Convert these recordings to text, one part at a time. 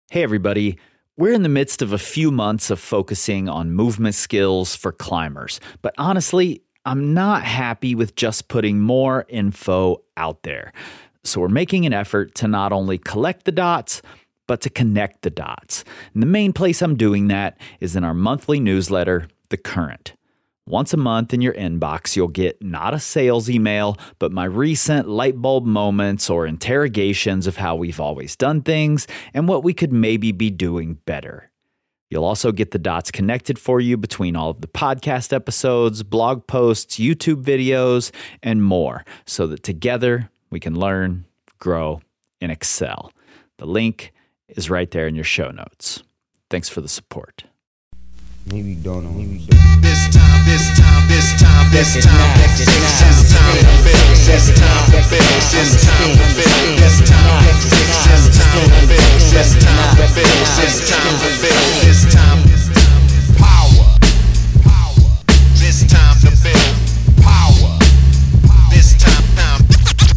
Hey everybody, we're in the midst of a few months of focusing on movement skills for climbers, but honestly, I'm not happy with just putting more info out there. So we're making an effort to not only collect the dots, but to connect the dots. And the main place I'm doing that is in our monthly newsletter, The Current. Once a month in your inbox, you'll get not a sales email, but my recent light bulb moments or interrogations of how we've always done things and what we could maybe be doing better. You'll also get the dots connected for you between all of the podcast episodes, blog posts, YouTube videos, and more, so that together we can learn, grow, and excel. The link is right there in your show notes. Thanks for the support. Maybe you don't know. This time, this time, this time, this time, this time to build, this time to build, this time to build, this time to build, this time to build, this time to build, this time power, this time to build power, this time to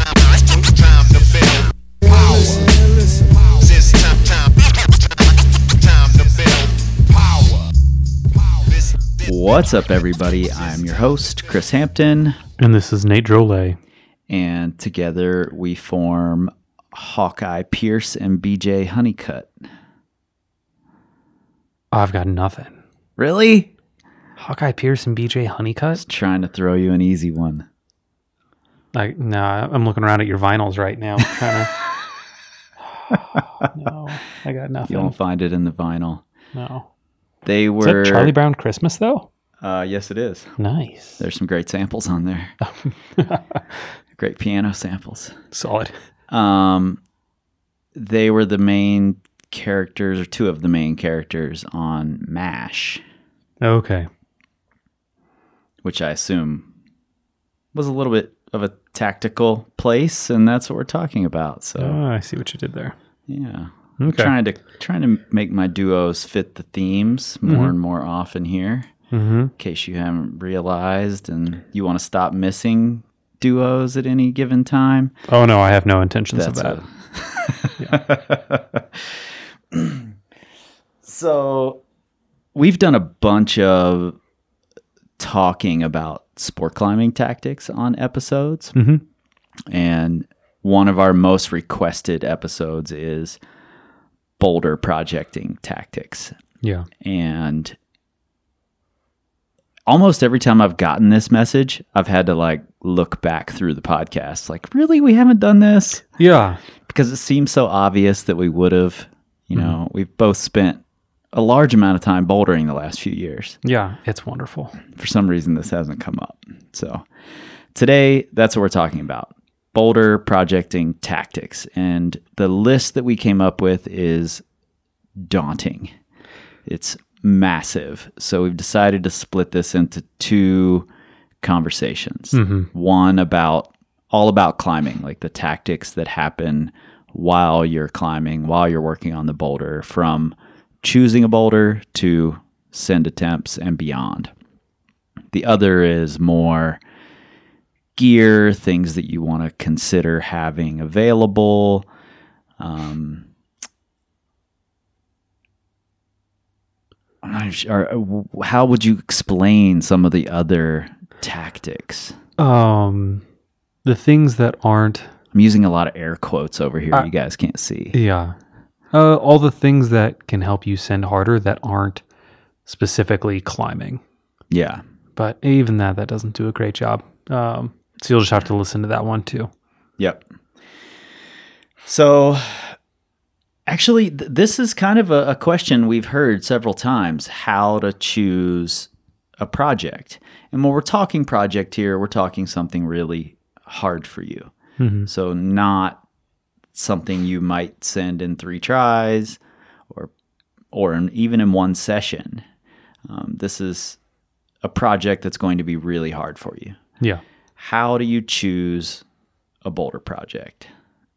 build power, this time to build power. What's up, everybody? I'm your host, Chris Hampton. And this is Nate Drolet. And together we form Hawkeye Pierce and BJ Honeycutt. I've got nothing. Really? Hawkeye Pierce and BJ Honeycutt? Trying to throw you an easy one. I'm looking around at your vinyls right now. Trying to... No, I got nothing. You won't find it in the vinyl. No. They Is were... that Charlie Brown Christmas, though? Yes, it is. Nice. There's some great samples on there. Great piano samples. Solid. They were the main characters, or two of the main characters on MASH, Okay. which I assume was a little bit of a tactical place, and that's what we're talking about. So, Oh, I see what you did there. yeah. Okay. Trying to make my duos fit the themes more and more often here. Mm-hmm. In case you haven't realized, and you want to stop missing duos at any given time. Oh, no, I have no intentions of That's that. So we've done a bunch of talking about sport climbing tactics on episodes. Mm-hmm. And one of our most requested episodes is boulder projecting tactics. Yeah. And almost every time I've gotten this message, I've had to look back through the podcast. Like, really? We haven't done this? Yeah. Because it seems so obvious that we would have. We've both spent a large amount of time bouldering the last few years. Yeah. It's wonderful. For some reason, this hasn't come up. So today, that's what we're talking about. Boulder projecting tactics. And the list that we came up with is daunting. It's massive. So we've decided to split this into two conversations. Mm-hmm. One all about climbing, like the tactics that happen while you're climbing, while you're working on the boulder, from choosing a boulder to send attempts and beyond. The other is more gear, things that you want to consider having available. I'm not sure. How would you explain some of the other tactics? The things that aren't... I'm using a lot of air quotes over here. You guys can't see. Yeah. All the things that can help you send harder that aren't specifically climbing. Yeah. But even that doesn't do a great job. So you'll just have to listen to that one too. Yep. So actually, this is kind of a question we've heard several times, how to choose a project. And when we're talking project here, we're talking something really hard for you. Mm-hmm. So not something you might send in 3 tries or even in one session. This is a project that's going to be really hard for you. Yeah. How do you choose a boulder project?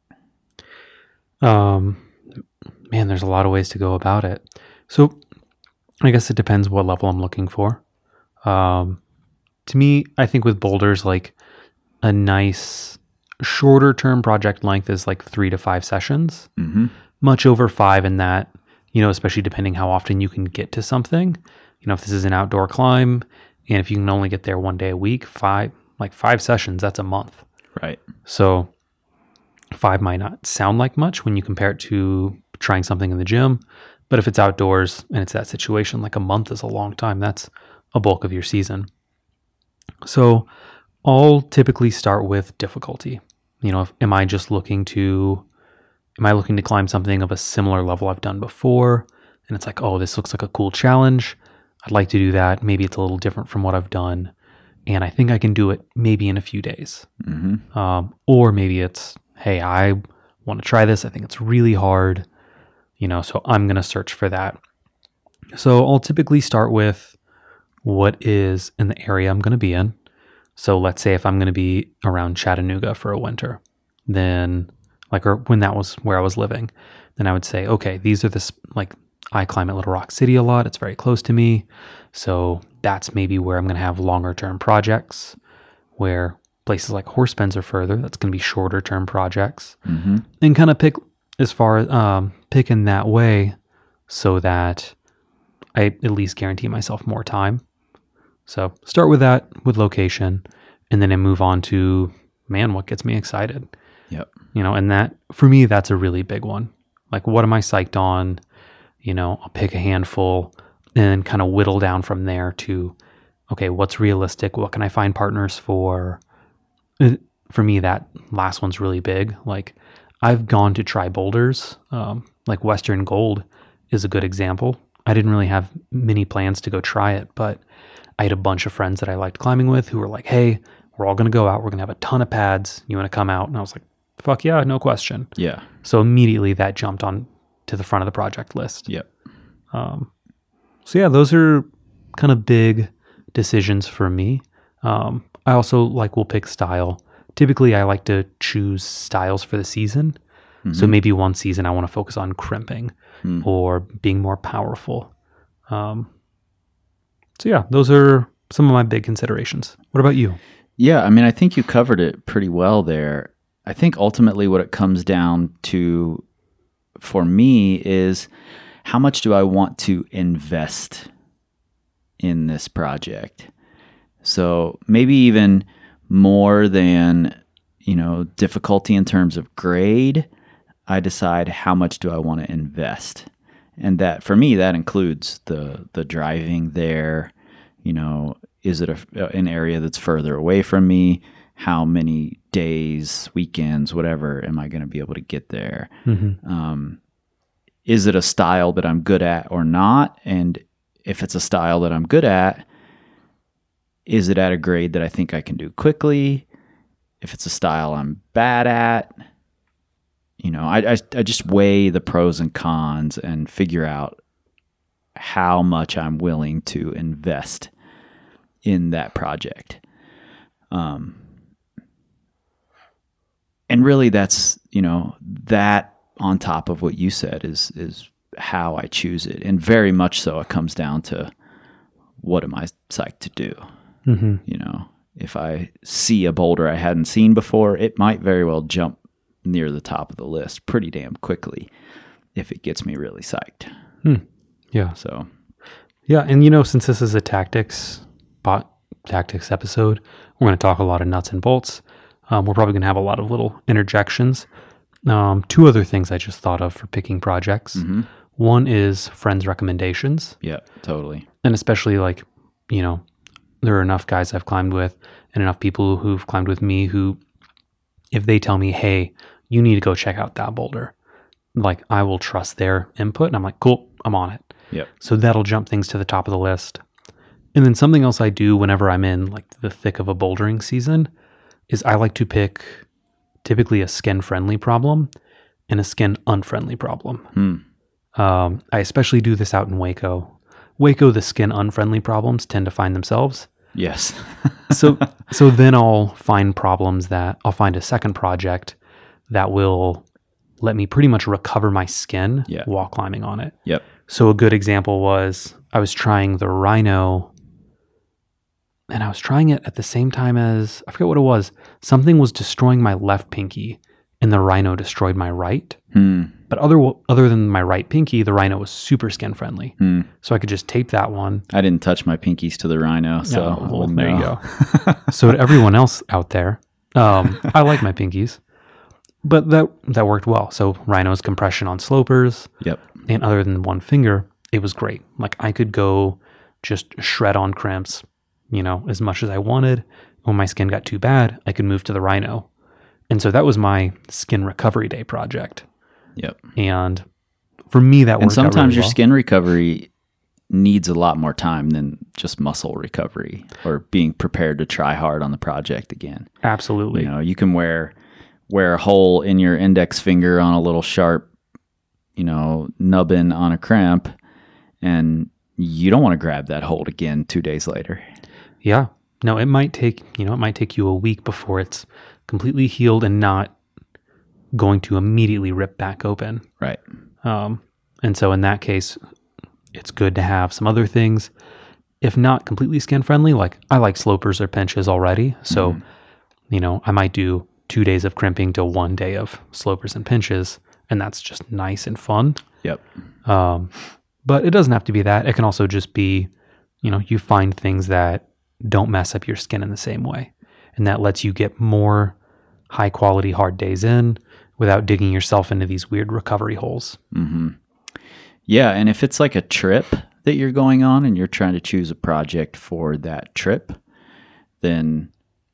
Man, there's a lot of ways to go about it. So I guess it depends what level I'm looking for. To me, I think with boulders, like a nice shorter term project length is like 3 to 5 sessions. Mm-hmm. Much over 5 in that especially depending how often you can get to something. If this is an outdoor climb and if you can only get there 1 day a week, 5 sessions, that's a month. Right. So 5 might not sound like much when you compare it to trying something in the gym, but if it's outdoors and it's that situation, like a month is a long time. That's a bulk of your season. So I'll typically start with difficulty. Am I looking to climb something of a similar level I've done before? And it's like, oh, this looks like a cool challenge. I'd like to do that. Maybe it's a little different from what I've done. And I think I can do it maybe in a few days. Or maybe it's, hey, I want to try this. I think it's really hard. So I'm going to search for that. So I'll typically start with what is in the area I'm going to be in. So let's say if I'm going to be around Chattanooga for a winter, then or when that was where I was living, then I would say, okay, these are I climb at Little Rock City a lot. It's very close to me. So that's maybe where I'm going to have longer term projects. Where places like Horsepen's are further, that's going to be shorter term projects. And kind of pick in that way so that I at least guarantee myself more time. So start with that, with location, and then I move on to, what gets me excited? Yep. And that, for me, that's a really big one. Like, what am I psyched on? I'll pick a handful and kind of whittle down from there to, okay, what's realistic? What can I find partners for? For me, that last one's really big. Like, I've gone to try boulders. Like Western Gold is a good example. I didn't really have many plans to go try it, but I had a bunch of friends that I liked climbing with who were like, hey, we're all going to go out. We're going to have a ton of pads. You want to come out? And I was like, fuck yeah, no question. Yeah. So immediately that jumped on to the front of the project list. Yep. So yeah, those are kind of big decisions for me. I also will pick style. Typically, I like to choose styles for the season. So maybe one season I want to focus on crimping or being more powerful. So yeah, those are some of my big considerations. What about you? Yeah, I think you covered it pretty well there. I think ultimately what it comes down to for me is how much do I want to invest in this project? So maybe even more than, difficulty in terms of grade, I decide how much do I want to invest. And that, for me, that includes the driving there. Is it an area that's further away from me? How many days, weekends, whatever, am I going to be able to get there? Is it a style that I'm good at or not? And if it's a style that I'm good at, is it at a grade that I think I can do quickly? If it's a style I'm bad at, I just weigh the pros and cons and figure out how much I'm willing to invest in that project. And really that's, that on top of what you said is how I choose it. And very much so it comes down to what am I psyched to do? If I see a boulder I hadn't seen before, it might very well jump near the top of the list pretty damn quickly if it gets me really psyched. Yeah. So, yeah. And, since this is a tactics episode, we're going to talk a lot of nuts and bolts. We're probably going to have a lot of little interjections. 2 other things I just thought of for picking projects. One is friends' recommendations. Yeah, totally. And especially there are enough guys I've climbed with and enough people who've climbed with me who, if they tell me, hey, you need to go check out that boulder, I will trust their input. And I'm like, cool, I'm on it. Yep. So that'll jump things to the top of the list. And then something else I do whenever I'm in the thick of a bouldering season is I like to pick typically a skin-friendly problem and a skin-unfriendly problem. I especially do this out in Waco. The skin-unfriendly problems tend to find themselves. Yes. So then I'll find I'll find a second project that will let me pretty much recover my skin while climbing on it. Yep. So a good example was I was trying the Rhino, and I was trying it at the same time as, I forget what it was. Something was destroying my left pinky, and the Rhino destroyed my right. But other than my right pinky, the Rhino was super skin friendly. So I could just tape that one. I didn't touch my pinkies to the Rhino, so I well, wouldn't there you know. go. So to everyone else out there, I like my pinkies, but that worked well. So Rhino's compression on slopers, Yep. and other than one finger, it was great. Like I could go just shred on crimps, as much as I wanted. When my skin got too bad, I could move to the Rhino. And so that was my skin recovery day project. Yep. And for me, that worked And sometimes out really your well. skin recovery needs a lot more time than just muscle recovery or being prepared to try hard on the project again. Absolutely. You can wear a hole in your index finger on a little sharp, nubbin on a crimp, and you don't want to grab that hold again 2 days later. Yeah. No, it might take you a week before it's completely healed and not going to immediately rip back open. Right. And so in that case, it's good to have some other things, if not completely skin friendly. Like I like slopers or pinches already. So, I might do 2 days of crimping to 1 day of slopers and pinches, and that's just nice and fun. Yep. But it doesn't have to be that. It can also just be, you find things that don't mess up your skin in the same way. And that lets you get more high quality hard days in without digging yourself into these weird recovery holes. Yeah, and if it's like a trip that you're going on and you're trying to choose a project for that trip, then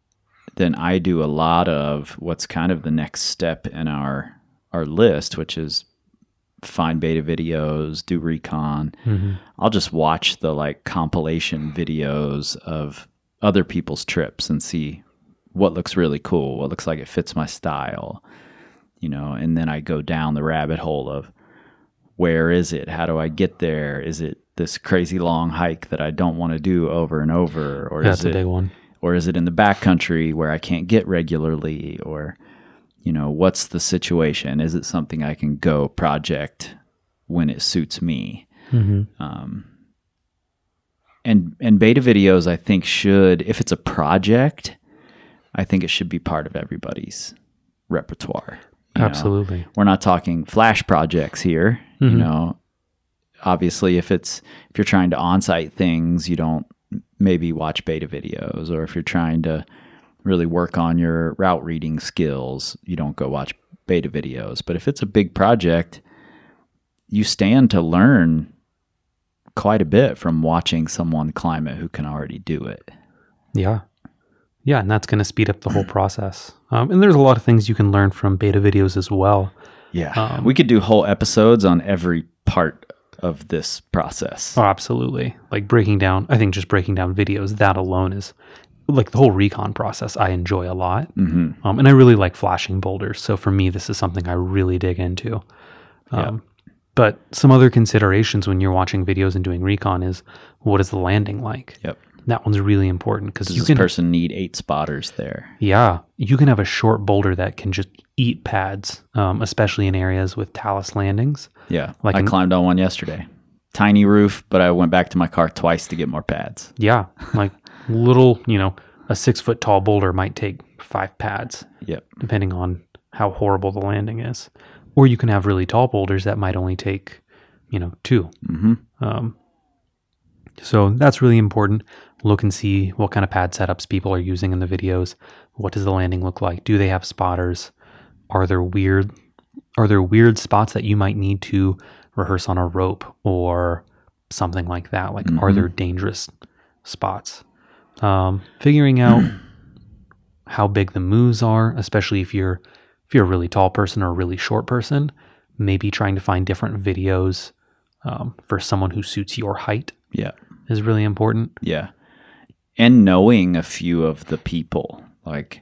I do a lot of what's kind of the next step in our list, which is find beta videos, do recon. I'll just watch the like compilation videos of other people's trips and see what looks really cool, what looks like it fits my style, and then I go down the rabbit hole of where is it? How do I get there? Is it this crazy long hike that I don't want to do over and over? Or That's a big one. Or is it in the backcountry where I can't get regularly? Or, what's the situation? Is it something I can go project when it suits me? And beta videos, I think should, if it's a project, I think it should be part of everybody's repertoire. Absolutely. We're not talking flash projects here. Obviously if you're trying to on-site things, you don't maybe watch beta videos, or if you're trying to really work on your route reading skills, you don't go watch beta videos. But if it's a big project, you stand to learn quite a bit from watching someone climb it who can already do it. Yeah. Yeah, and that's going to speed up the whole process. And there's a lot of things you can learn from beta videos as well. Yeah. We could do whole episodes on every part of this process. Oh, absolutely. Like breaking down videos, that alone is like the whole recon process I enjoy a lot. And I really like flashing boulders. So for me, this is something I really dig into. But some other considerations when you're watching videos and doing recon is, what is the landing like? Yep. That one's really important because Does this person need 8 spotters there? Yeah, you can have a short boulder that can just eat pads, especially in areas with talus landings. Yeah, Like I climbed on one yesterday. Tiny roof, but I went back to my car twice to get more pads. Yeah, like little, a 6 foot tall boulder might take 5 pads. Yep. Depending on how horrible the landing is. Or you can have really tall boulders that might only take, 2. So that's really important. Look and see what kind of pad setups people are using in the videos. What does the landing look like? Do they have spotters? Are there weird spots that you might need to rehearse on a rope or something like that? Like, are there dangerous spots? Figuring out how big the moves are, especially if you're a really tall person or a really short person, maybe trying to find different videos for someone who suits your height. Yeah. Is really important. Yeah. And knowing a few of the people, like,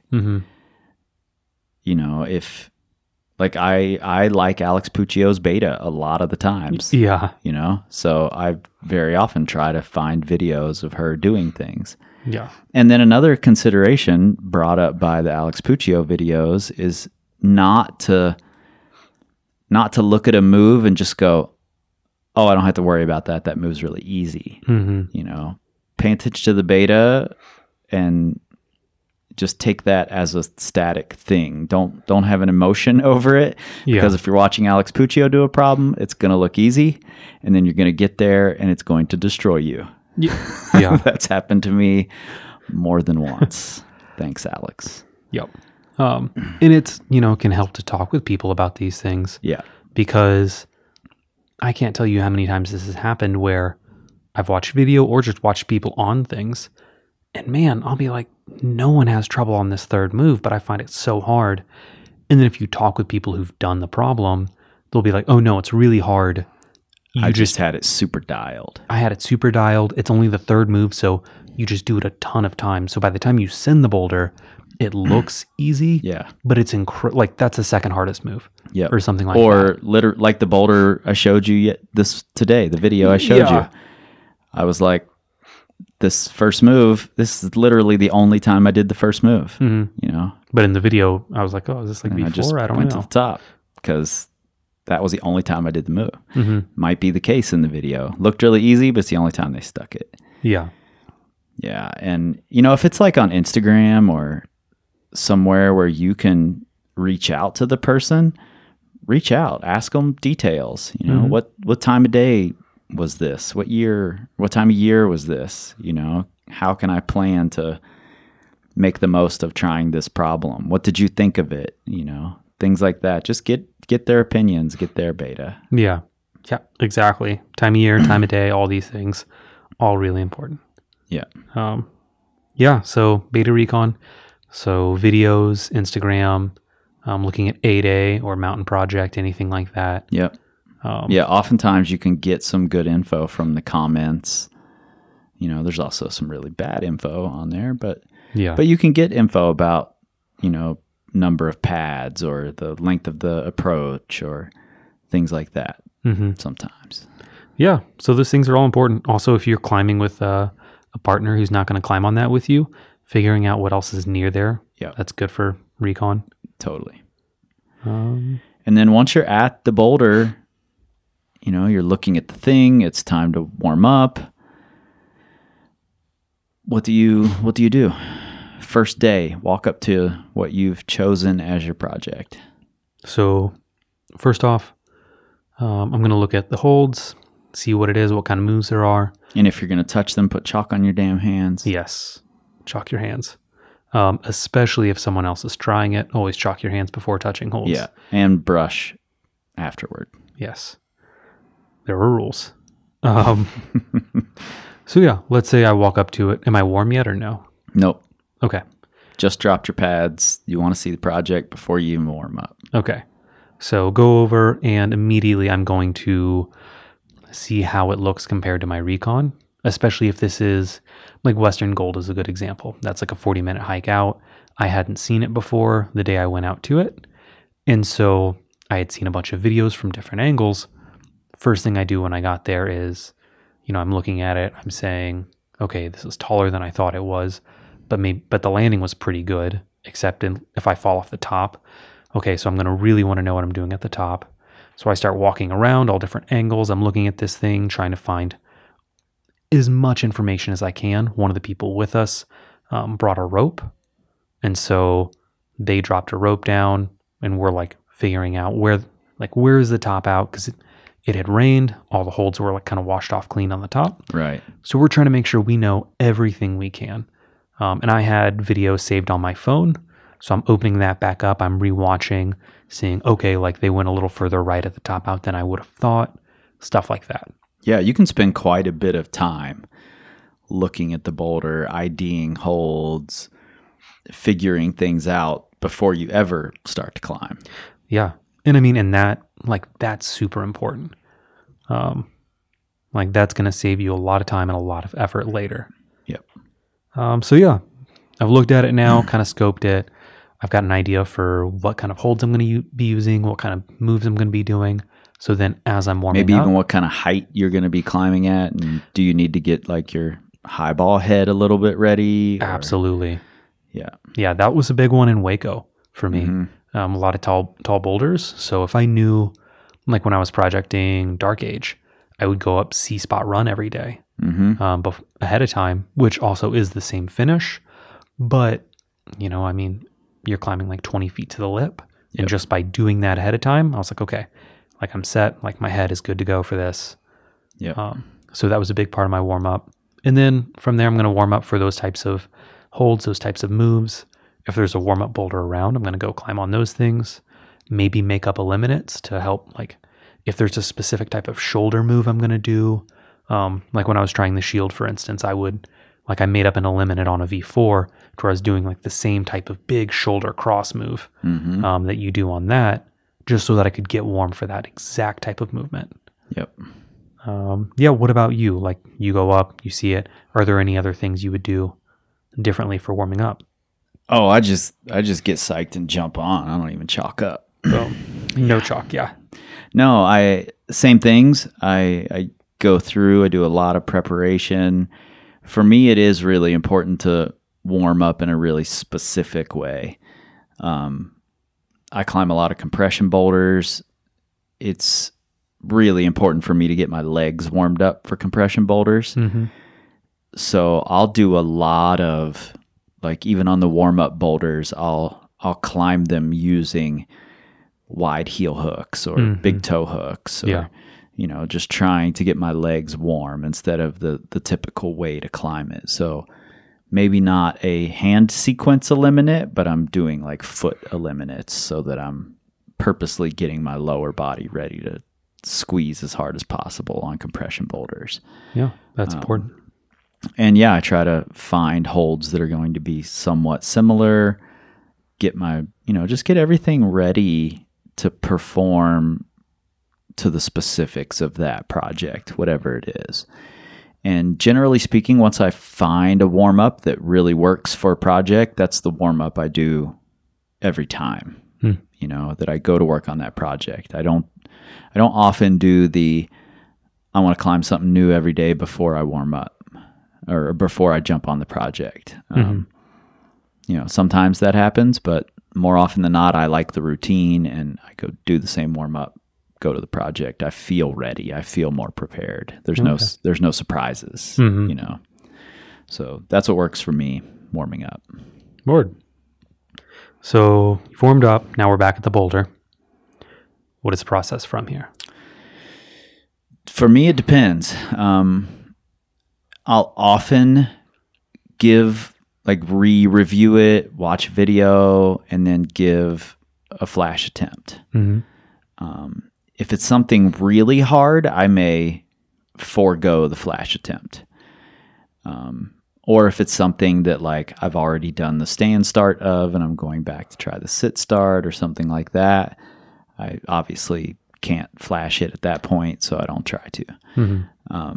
if like I like Alex Puccio's beta a lot of the times, Yeah. so I very often try to find videos of her doing things. Yeah. And then another consideration brought up by the Alex Puccio videos is not to look at a move and just go, oh, I don't have to worry about that. That move's really easy. Pay attention to the beta and just take that as a static thing. Don't have an emotion over it, because if you're watching Alex Puccio do a problem, it's going to look easy, and then you're going to get there and it's going to destroy you. Yeah. That's happened to me more than once. Thanks, Alex. Yep. And it's, can help to talk with people about these things. Yeah. Because I can't tell you how many times this has happened where I've watched video or just watched people on things, and man, I'll be like, no one has trouble on this third move, but I find it so hard. And then if you talk with people who've done the problem, they'll be like, oh no, it's really hard. I just had it super dialed. I had it super dialed. It's only the third move, so you just do it a ton of times. So by the time you send the boulder, it looks easy. Yeah. But it's like that's the second hardest move. Yeah. Or something like that. Or literally like the boulder I showed you today, the video I showed you. I was like, this first move, this is literally the only time I did the first move, But in the video, I was like, oh, is this like and before? I just I don't went know. to the top because that was the only time I did the move. Might be the case in the video. Looked really easy, but it's the only time they stuck it. Yeah. Yeah. And, if it's like on Instagram or somewhere where you can reach out to the person, reach out, ask them details. What time of day was this? What time of year was this? How can I plan to make the most of trying this problem? What did you think of it? Things like that. Just get their opinions, get their beta. Yeah. Yeah, exactly. Time of year, time of day, all these things, all really important. Yeah. So beta recon. So videos, Instagram, looking at 8A or Mountain Project, anything like that. Yep. Oftentimes you can get some good info from the comments. There's also some really bad info on there, but you can get info about, number of pads or the length of the approach or things like that sometimes. Yeah. So those things are all important. Also, if you're climbing with a partner who's not going to climb on that with you, figuring out what else is near there. Yeah. That's good for recon. Totally. And then once you're at the boulder, you're looking at the thing, it's time to warm up. What do you do? First day, walk up to what you've chosen as your project. So first off, I'm going to look at the holds, see what it is, what kind of moves there are. And if you're going to touch them, put chalk on your damn hands. Yes. Chalk your hands. Especially if someone else is trying it, always chalk your hands before touching holds. Yeah. And brush afterward. Yes. There are rules. So yeah, let's say I walk up to it. Am I warm yet or no? Nope. Okay. Just dropped your pads. You want to see the project before you even warm up. Okay. So go over and immediately I'm going to see how it looks compared to my recon, especially if this is like Western Gold is a good example. That's like a 40-minute hike out. I hadn't seen it before the day I went out to it. And so I had seen a bunch of videos from different angles. First thing I do when I got there is, I'm looking at it. I'm saying, okay, this is taller than I thought it was, but the landing was pretty good, except if I fall off the top. Okay, so I'm going to really want to know what I'm doing at the top. So I start walking around all different angles. I'm looking at this thing, trying to find as much information as I can. One of the people with us brought a rope. And so they dropped a rope down and we're like figuring out where is the top out? Because it had rained. All the holds were like kind of washed off clean on the top. Right. So we're trying to make sure we know everything we can. And I had videos saved on my phone. So I'm opening that back up. I'm rewatching, seeing, okay, like they went a little further right at the top out than I would have thought. Stuff like that. Yeah, you can spend quite a bit of time looking at the boulder, IDing holds, figuring things out before you ever start to climb. Yeah. And I mean, that's super important. That's going to save you a lot of time and a lot of effort later. Yep. So yeah, I've looked at it now, kind of scoped it. I've got an idea for what kind of holds I'm going to be using, what kind of moves I'm going to be doing. So then as I'm warming up. Maybe even what kind of height you're going to be climbing at. And do you need to get like your highball head a little bit ready? Absolutely. Yeah. Yeah, that was a big one in Waco for me. Mm-hmm. A lot of tall boulders. So if I knew, like when I was projecting Dark Age, I would go up C-Spot Run every day ahead of time, which also is the same finish. But I mean, you're climbing like 20 feet to the lip. And just by doing that ahead of time, I was like, okay, like I'm set, like my head is good to go for this. Yeah. So that was a big part of my warm up. And then from there, I'm going to warm up for those types of holds, those types of moves. If there's a warm up boulder around, I'm going to go climb on those things. Maybe make up eliminates to help. Like if there's a specific type of shoulder move I'm going to do, like when I was trying the shield, for instance, I made up an eliminate on a V4 where I was doing like the same type of big shoulder cross move that you do on that, just so that I could get warm for that exact type of movement. Yep. What about you? Like you go up, you see it. Are there any other things you would do differently for warming up? Oh, I just get psyched and jump on. I don't even chalk up. No chalk, yeah. No, same things. I go through, I do a lot of preparation. For me, it is really important to warm up in a really specific way. I climb a lot of compression boulders. It's really important for me to get my legs warmed up for compression boulders. Mm-hmm. So I'll do a lot of, like even on the warm-up boulders, I'll climb them using wide heel hooks or big toe hooks or, just trying to get my legs warm instead of the typical way to climb it. So maybe not a hand sequence eliminate, but I'm doing like foot eliminates so that I'm purposely getting my lower body ready to squeeze as hard as possible on compression boulders. Yeah, that's important. And I try to find holds that are going to be somewhat similar, get just get everything ready to perform to the specifics of that project, whatever it is. And generally speaking, once I find a warm-up that really works for a project, that's the warm-up I do every time, that I go to work on that project. I don't often do I want to climb something new every day before I warm up or before I jump on the project. Sometimes that happens, but more often than not, I like the routine and I go do the same warm-up, go to the project. I feel ready. I feel more prepared. There's no surprises, So that's what works for me, warming up. Word. So you've warmed up. Now we're back at the boulder. What is the process from here? For me, it depends. I'll often review it, watch a video, and then give a flash attempt. If it's something really hard, I may forego the flash attempt. Or if it's something that like I've already done the stand start of and I'm going back to try the sit start or something like that, I obviously can't flash it at that point, so I don't try to.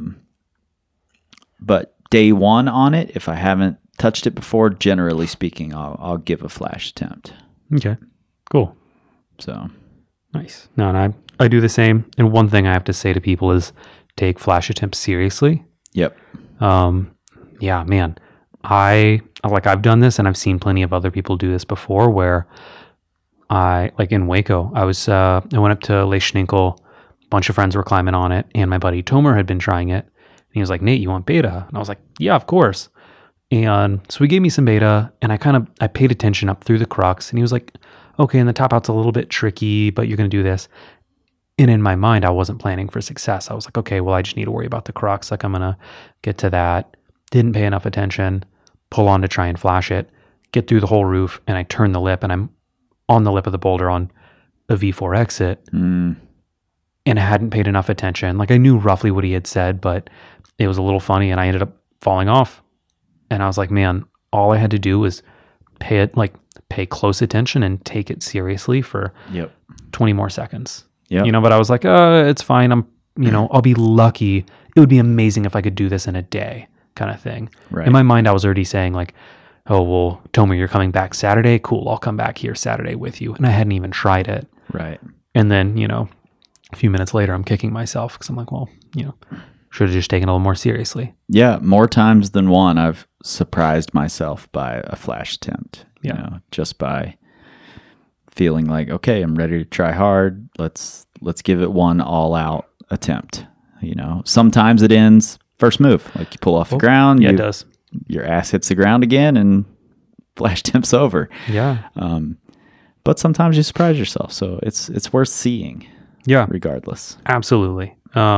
But day one on it, if I haven't touched it before, generally speaking, I'll give a flash attempt. Okay, cool. So nice. No, and I do the same. And one thing I have to say to people is take flash attempts seriously. Yep. Yeah, man. I've done this and I've seen plenty of other people do this before where in Waco, I went up to Lake Schninkel, a bunch of friends were climbing on it, and my buddy Tomer had been trying it. And he was like, Nate, you want beta? And I was like, yeah, of course. And so he gave me some beta and I paid attention up through the crux, and he was like, okay, and the top out's a little bit tricky, but you're going to do this. And in my mind, I wasn't planning for success. I was like, okay, well, I just need to worry about the crux. Like I'm going to get to that. Didn't pay enough attention, pull on to try and flash it, get through the whole roof, and I turn the lip and I'm on the lip of the boulder on a V4 exit. And I hadn't paid enough attention. Like I knew roughly what he had said, but it was a little funny and I ended up falling off. And I was like, man, all I had to do was pay close attention and take it seriously for 20 more seconds. Yep. But I was like, it's fine. I'll be lucky. It would be amazing if I could do this in a day kind of thing. Right. In my mind, I was already saying like, oh, well, Tomer, you're coming back Saturday. Cool. I'll come back here Saturday with you. And I hadn't even tried it. Right. And then, a few minutes later, I'm kicking myself because I'm like, well, should have just taken it a little more seriously. Yeah. More times than one, I've surprised myself by a flash attempt, just by feeling like, okay, I'm ready to try hard. Let's give it one all out attempt. Sometimes it ends first move. Like you pull off the ground. Yeah, it does. Your ass hits the ground again and flash temps over. Yeah. But sometimes you surprise yourself. So it's worth seeing Yeah. regardless. Absolutely.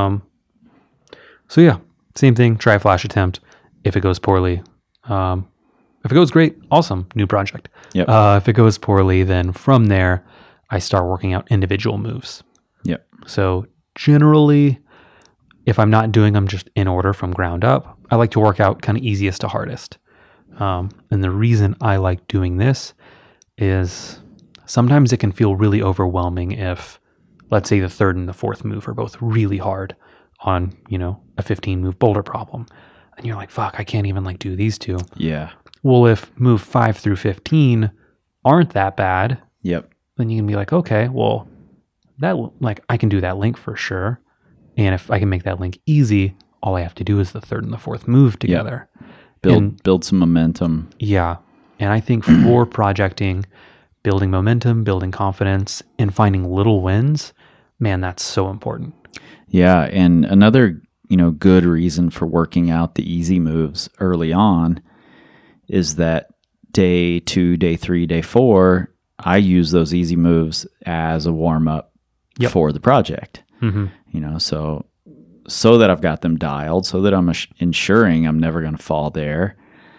So yeah, same thing. Try a flash attempt. If it goes poorly, if it goes great, awesome, new project. Yep. If it goes poorly, then from there, I start working out individual moves. Yep. So generally, if I'm not doing them just in order from ground up, I like to work out kind of easiest to hardest. And the reason I like doing this is sometimes it can feel really overwhelming if, let's say, the third and the fourth move are both really hard on, a 15 move boulder problem. And you're like, fuck, I can't even do these two. Yeah. Well, if move 5 through 15 aren't that bad, Yep. then you can be like, okay, well, that I can do that link for sure. And if I can make that link easy, all I have to do is the third and the fourth move together. Build some momentum. Yeah. And I think for projecting, building momentum, building confidence, and finding little wins, man, that's so important. Yeah, and another, good reason for working out the easy moves early on is that day 2, day 3, day 4, I use those easy moves as a warm up for the project. Mm-hmm. So that I've got them dialed, so that I'm ensuring I'm never going to fall there,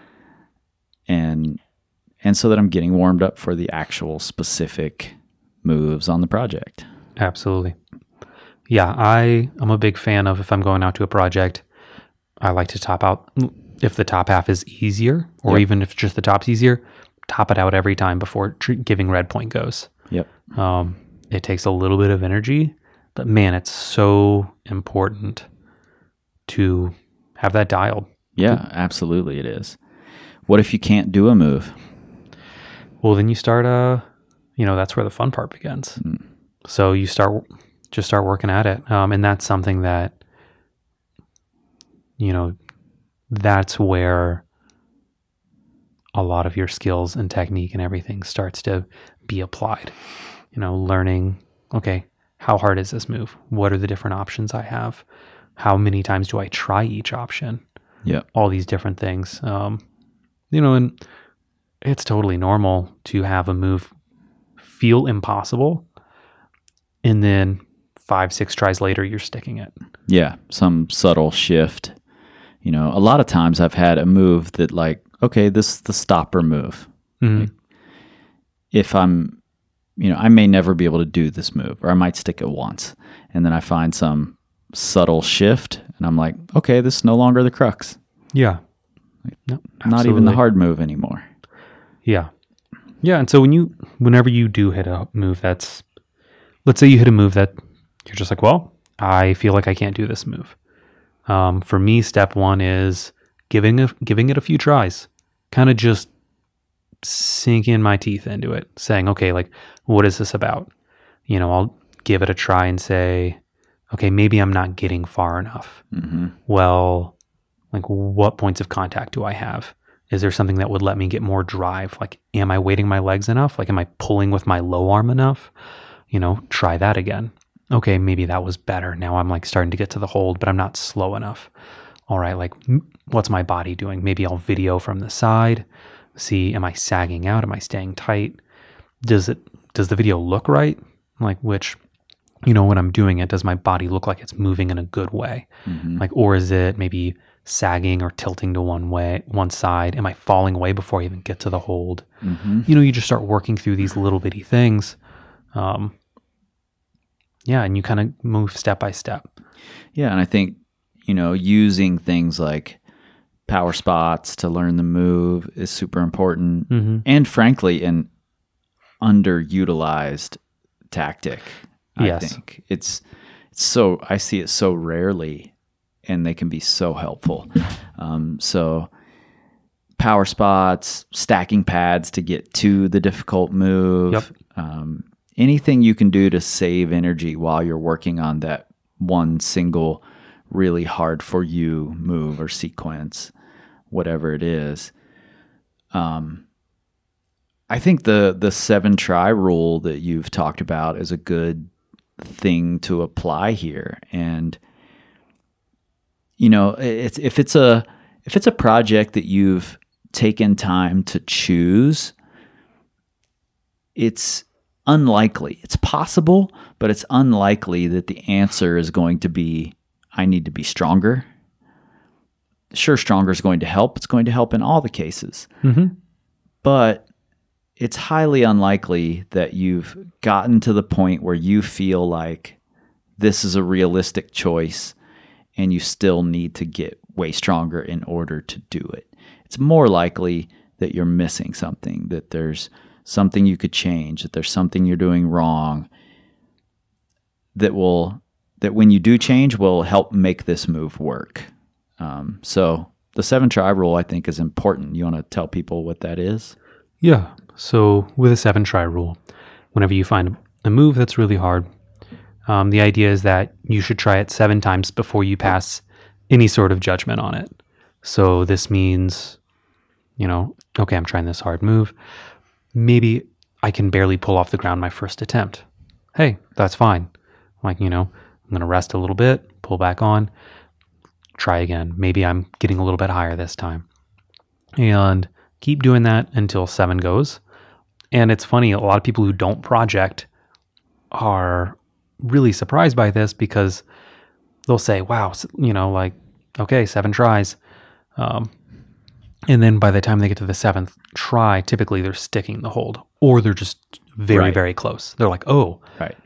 and so that I'm getting warmed up for the actual specific moves on the project. Absolutely. Yeah, I'm a big fan of, if I'm going out to a project, I like to top out, if the top half is easier, or even if just the top's easier, top it out every time before giving red point goes. Yep. It takes a little bit of energy, but man, it's so important to have that dialed. Yeah, absolutely it is. What if you can't do a move? Well, then you start, that's where the fun part begins. So you start working at it. And that's something that, that's where a lot of your skills and technique and everything starts to be applied. Learning, okay, how hard is this move? What are the different options I have? How many times do I try each option? Yeah. All these different things. And it's totally normal to have a move feel impossible, and then 5-6 tries later, you're sticking it. Yeah, some subtle shift. A lot of times I've had a move that okay, this is the stopper move. Mm-hmm. If I'm, I may never be able to do this move, or I might stick it once, and then I find some subtle shift, and I'm like, okay, this is no longer the crux. Yeah. No, not even the hard move anymore. Yeah. Yeah, and so whenever you do hit a move let's say you hit a move that you're just like, well, I feel like I can't do this move. For me, step one is giving it a few tries, kind of just sinking my teeth into it, saying, okay, what is this about? I'll give it a try and say, okay, maybe I'm not getting far enough. Mm-hmm. Well, what points of contact do I have? Is there something that would let me get more drive? Am I weighting my legs enough? Am I pulling with my low arm enough? Try that again. Okay, maybe that was better. Now I'm starting to get to the hold, but I'm not slow enough. All right, what's my body doing? Maybe I'll video from the side. See, am I sagging out? Am I staying tight? Does the video look right? Which, when I'm doing it, does my body look like it's moving in a good way? Mm-hmm. Or is it maybe sagging or tilting to one side? Am I falling away before I even get to the hold? Mm-hmm. You just start working through these little bitty things. And you kind of move step by step. Yeah, and I think, using things like power spots to learn the move is super important. Mm-hmm. And frankly, an underutilized tactic. Yes. I think it's so, I see it so rarely, and they can be so helpful. So power spots, stacking pads to get to the difficult move. Yep. Anything you can do to save energy while you're working on that one single really hard for you move or sequence, whatever it is. I think the 7 try rule that you've talked about is a good thing to apply here. And if it's a project that you've taken time to choose, it's unlikely. It's possible, but it's unlikely that the answer is going to be, I need to be stronger. Sure, stronger is going to help. It's going to help in all the cases. But it's highly unlikely that you've gotten to the point where you feel like this is a realistic choice and you still need to get way stronger in order to do it. It's more likely that you're missing something, that there's something you could change, that there's something you're doing wrong that when you do change will help make this move work. So the 7-try rule, I think, is important. You want to tell people what that is? Yeah. So with a 7-try rule, whenever you find a move that's really hard, the idea is that you should try it 7 times before you pass any sort of judgment on it. So this means, okay, I'm trying this hard move. Maybe I can barely pull off the ground my first attempt. Hey, that's fine. I'm going to rest a little bit, pull back on, try again. Maybe I'm getting a little bit higher this time. And keep doing that until 7 goes. And it's funny, a lot of people who don't project are really surprised by this because they'll say, wow, okay, 7 tries. And then by the time they get to the 7th try, typically they're sticking the hold or they're just very, very close. They're like, oh,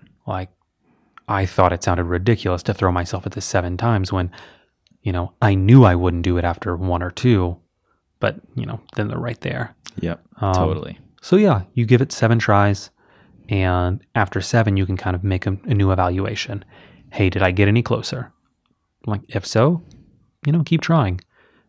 I thought it sounded ridiculous to throw myself at this 7 times when, I knew I wouldn't do it after 1 or 2, but, then they're right there. Yep, totally. So yeah, you give it 7 tries, and after 7, you can kind of make a new evaluation. Hey, did I get any closer? If so, keep trying.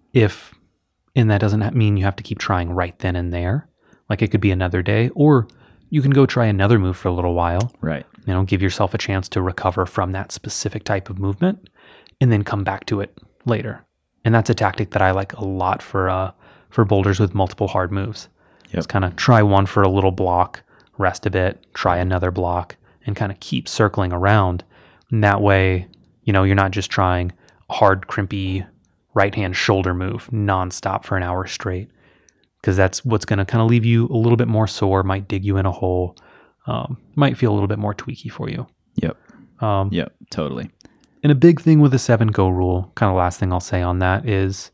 And that doesn't mean you have to keep trying right then and there. It could be another day, or you can go try another move for a little while. Right. Give yourself a chance to recover from that specific type of movement, and then come back to it later. And that's a tactic that I like a lot for boulders with multiple hard moves. Yep. Just kind of try one for a little block, rest a bit, try another block, and kind of keep circling around. And that way, you're not just trying a hard, crimpy right-hand shoulder move nonstop for an hour straight, because that's what's going to kind of leave you a little bit more sore, might dig you in a hole, might feel a little bit more tweaky for you. Yep. Yep, totally. And a big thing with the 7-go rule, kind of last thing I'll say on that is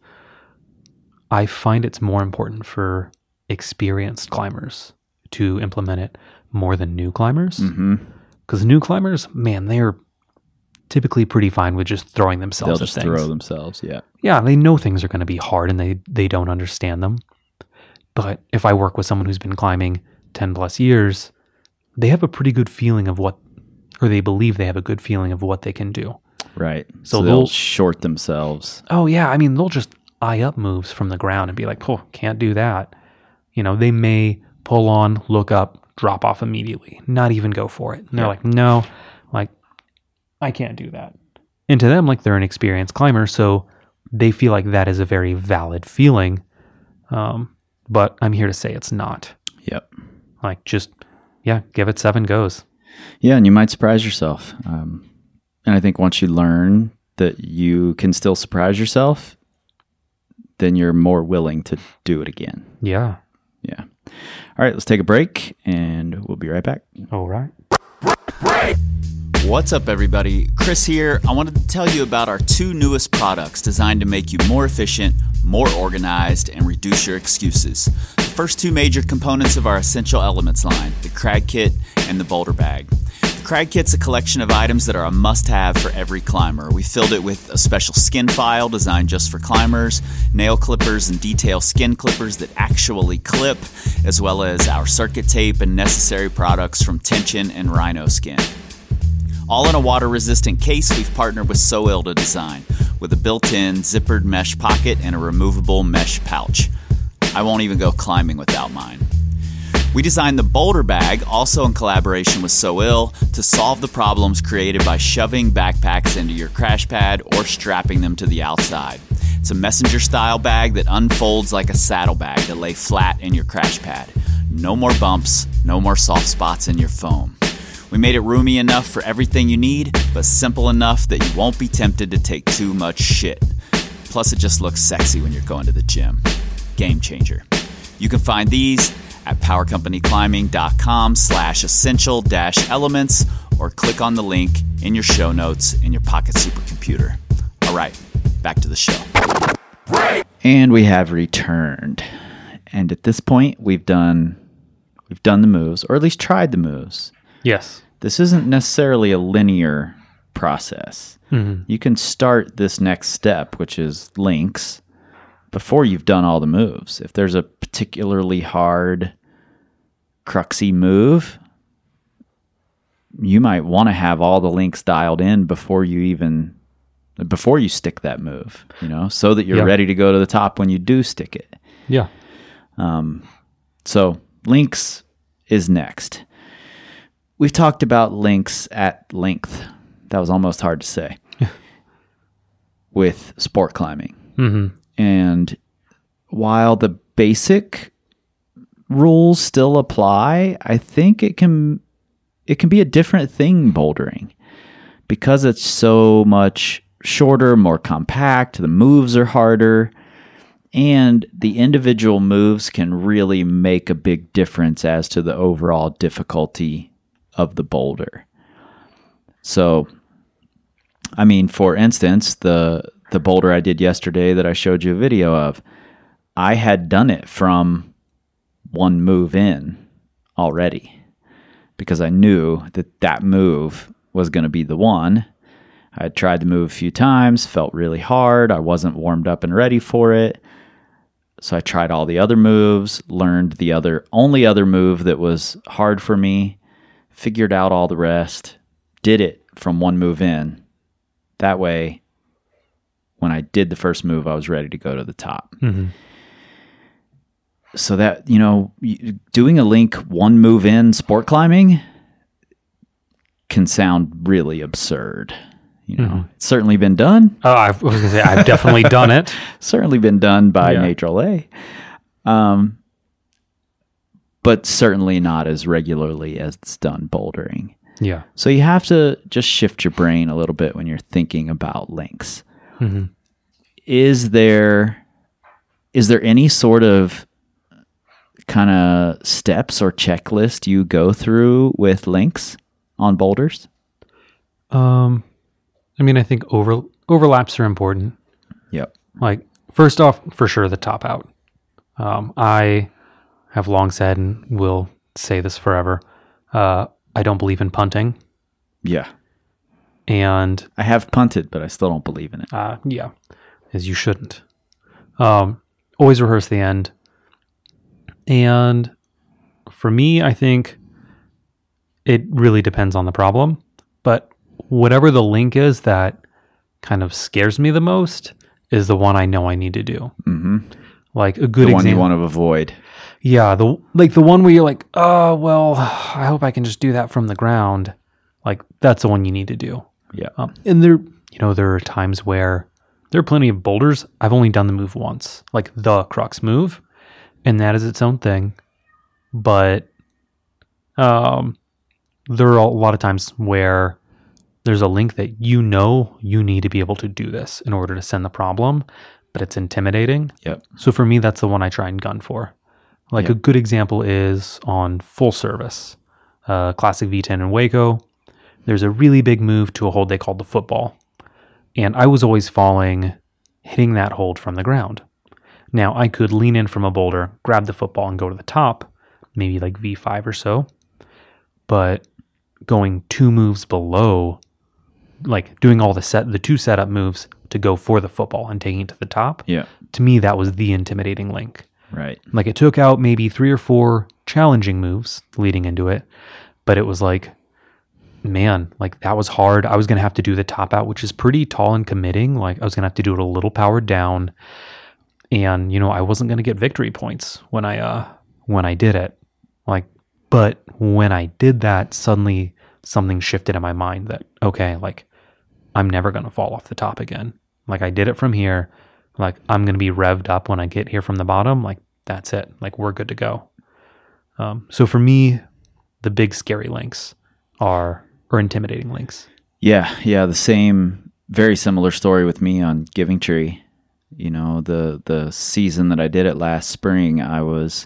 I find it's more important for experienced climbers to implement it more than new climbers. Because new climbers, man, they're typically pretty fine with just throwing themselves at things. They'll just throw themselves, yeah. Yeah, they know things are going to be hard and they don't understand them. But if I work with someone who's been climbing 10 plus years, they have a pretty good feeling of they believe they have a good feeling of what they can do. Right. So they'll short themselves. Oh, yeah. They'll just eye up moves from the ground and be like, oh, can't do that. They may pull on, look up, drop off immediately, not even go for it. And they're like, no, I can't do that. And to them, they're an experienced climber, so they feel like that is a very valid feeling. But I'm here to say it's not. Yep. Give it 7 goes. Yeah, and you might surprise yourself. And I think once you learn that you can still surprise yourself, then you're more willing to do it again. Yeah. Yeah. All right, let's take a break, and we'll be right back. All right. What's up, everybody? Chris here. I wanted to tell you about our 2 newest products designed to make you more efficient, more organized, and reduce your excuses. The first 2 major components of our Essential Elements line, the Crag Kit and the Boulder Bag. The Crag Kit's a collection of items that are a must-have for every climber. We filled it with a special skin file designed just for climbers, nail clippers and detail skin clippers that actually clip, as well as our circuit tape and necessary products from Tension and Rhino Skin. All in a water-resistant case we've partnered with Soil to design, with a built-in zippered mesh pocket and a removable mesh pouch. I won't even go climbing without mine. We designed the Boulder Bag, also in collaboration with Soil, to solve the problems created by shoving backpacks into your crash pad or strapping them to the outside. It's a messenger-style bag that unfolds like a saddlebag to lay flat in your crash pad. No more bumps, no more soft spots in your foam. We made it roomy enough for everything you need, but simple enough that you won't be tempted to take too much shit. Plus, it just looks sexy when you're going to the gym. game changer. You can find these at powercompanyclimbing.com/essential-elements or click on the link in your show notes in your Pocket Supercomputer. All right, back to the show. And we have returned. And at this point, we've done the moves, or at least tried the moves. Yes. This isn't necessarily a linear process. You can start this next step, which is links, before you've done all the moves. If there's a particularly hard, cruxy move, you might want to have all the links dialed in before you stick that move, so that you're ready to go to the top when you do stick it. Yeah. So links is next. We've talked about links at length. That was almost hard to say. With sport climbing. And while the basic rules still apply, I think it can be a different thing bouldering, because it's so much shorter, more compact, the moves are harder, and the individual moves can really make a big difference as to the overall difficulty of the boulder. So, I mean, for instance, the boulder I did yesterday that I showed you a video of, I had done it from one move in already, because I knew that move was going to be the one. I had tried the move a few times, felt really hard. I wasn't warmed up and ready for it. So I tried all the other moves, learned the only other move that was hard for me, figured out all the rest, did it from one move in. That way, when I did the first move, I was ready to go to the top. So that, doing a link one move in sport climbing can sound really absurd. It's certainly been done. Oh, I was going to say, I've definitely done it. Certainly been done by Natural A. But certainly not as regularly as it's done bouldering. Yeah. So you have to just shift your brain a little bit when you're thinking about links. Is there any sort of kind of steps or checklist you go through with links on boulders? I mean, I think overlaps are important. Yep. Like, first off, for sure, the top out. I have long said, and will say this forever, I don't believe in punting. Yeah. And I have punted, but I still don't believe in it. Yeah, as you shouldn't. Always rehearse the end. And for me, I think it really depends on the problem. But whatever the link is that kind of scares me the most is the one I know I need to do. Like a good the one example. You want to avoid. Yeah, the one where you're like, oh, well, I hope I can just do that from the ground. Like, that's the one you need to do. Yeah. And there are times where there are plenty of boulders. I've only done the move once, like the crux move, and that is its own thing. But there are a lot of times where there's a link that you need to be able to do this in order to send the problem, but it's intimidating. Yep. So for me, that's the one I try and gun for. Like a good example is on full service, Classic V10 in Waco. There's a really big move to a hold they called the football. And I was always hitting that hold from the ground. Now, I could lean in from a boulder, grab the football, and go to the top, maybe like V5 or so. But going 2 moves below, like doing all the 2 setup moves to go for the football and taking it to the top, to me, that was the intimidating link. Right. Like, it took out maybe 3 or 4 challenging moves leading into it, but it was like, man, like that was hard. I was going to have to do the top out, which is pretty tall and committing. Like, I was going to have to do it a little powered down. And, I wasn't going to get victory points when I did it. Like, but when I did that, suddenly something shifted in my mind that, okay, like, I'm never going to fall off the top again. Like, I did it from here. Like, I'm going to be revved up when I get here from the bottom. Like, that's it. Like, we're good to go. So for me, the big scary links or intimidating links. Yeah. The same, very similar story with me on Giving Tree. You know, the season that I did it last spring, I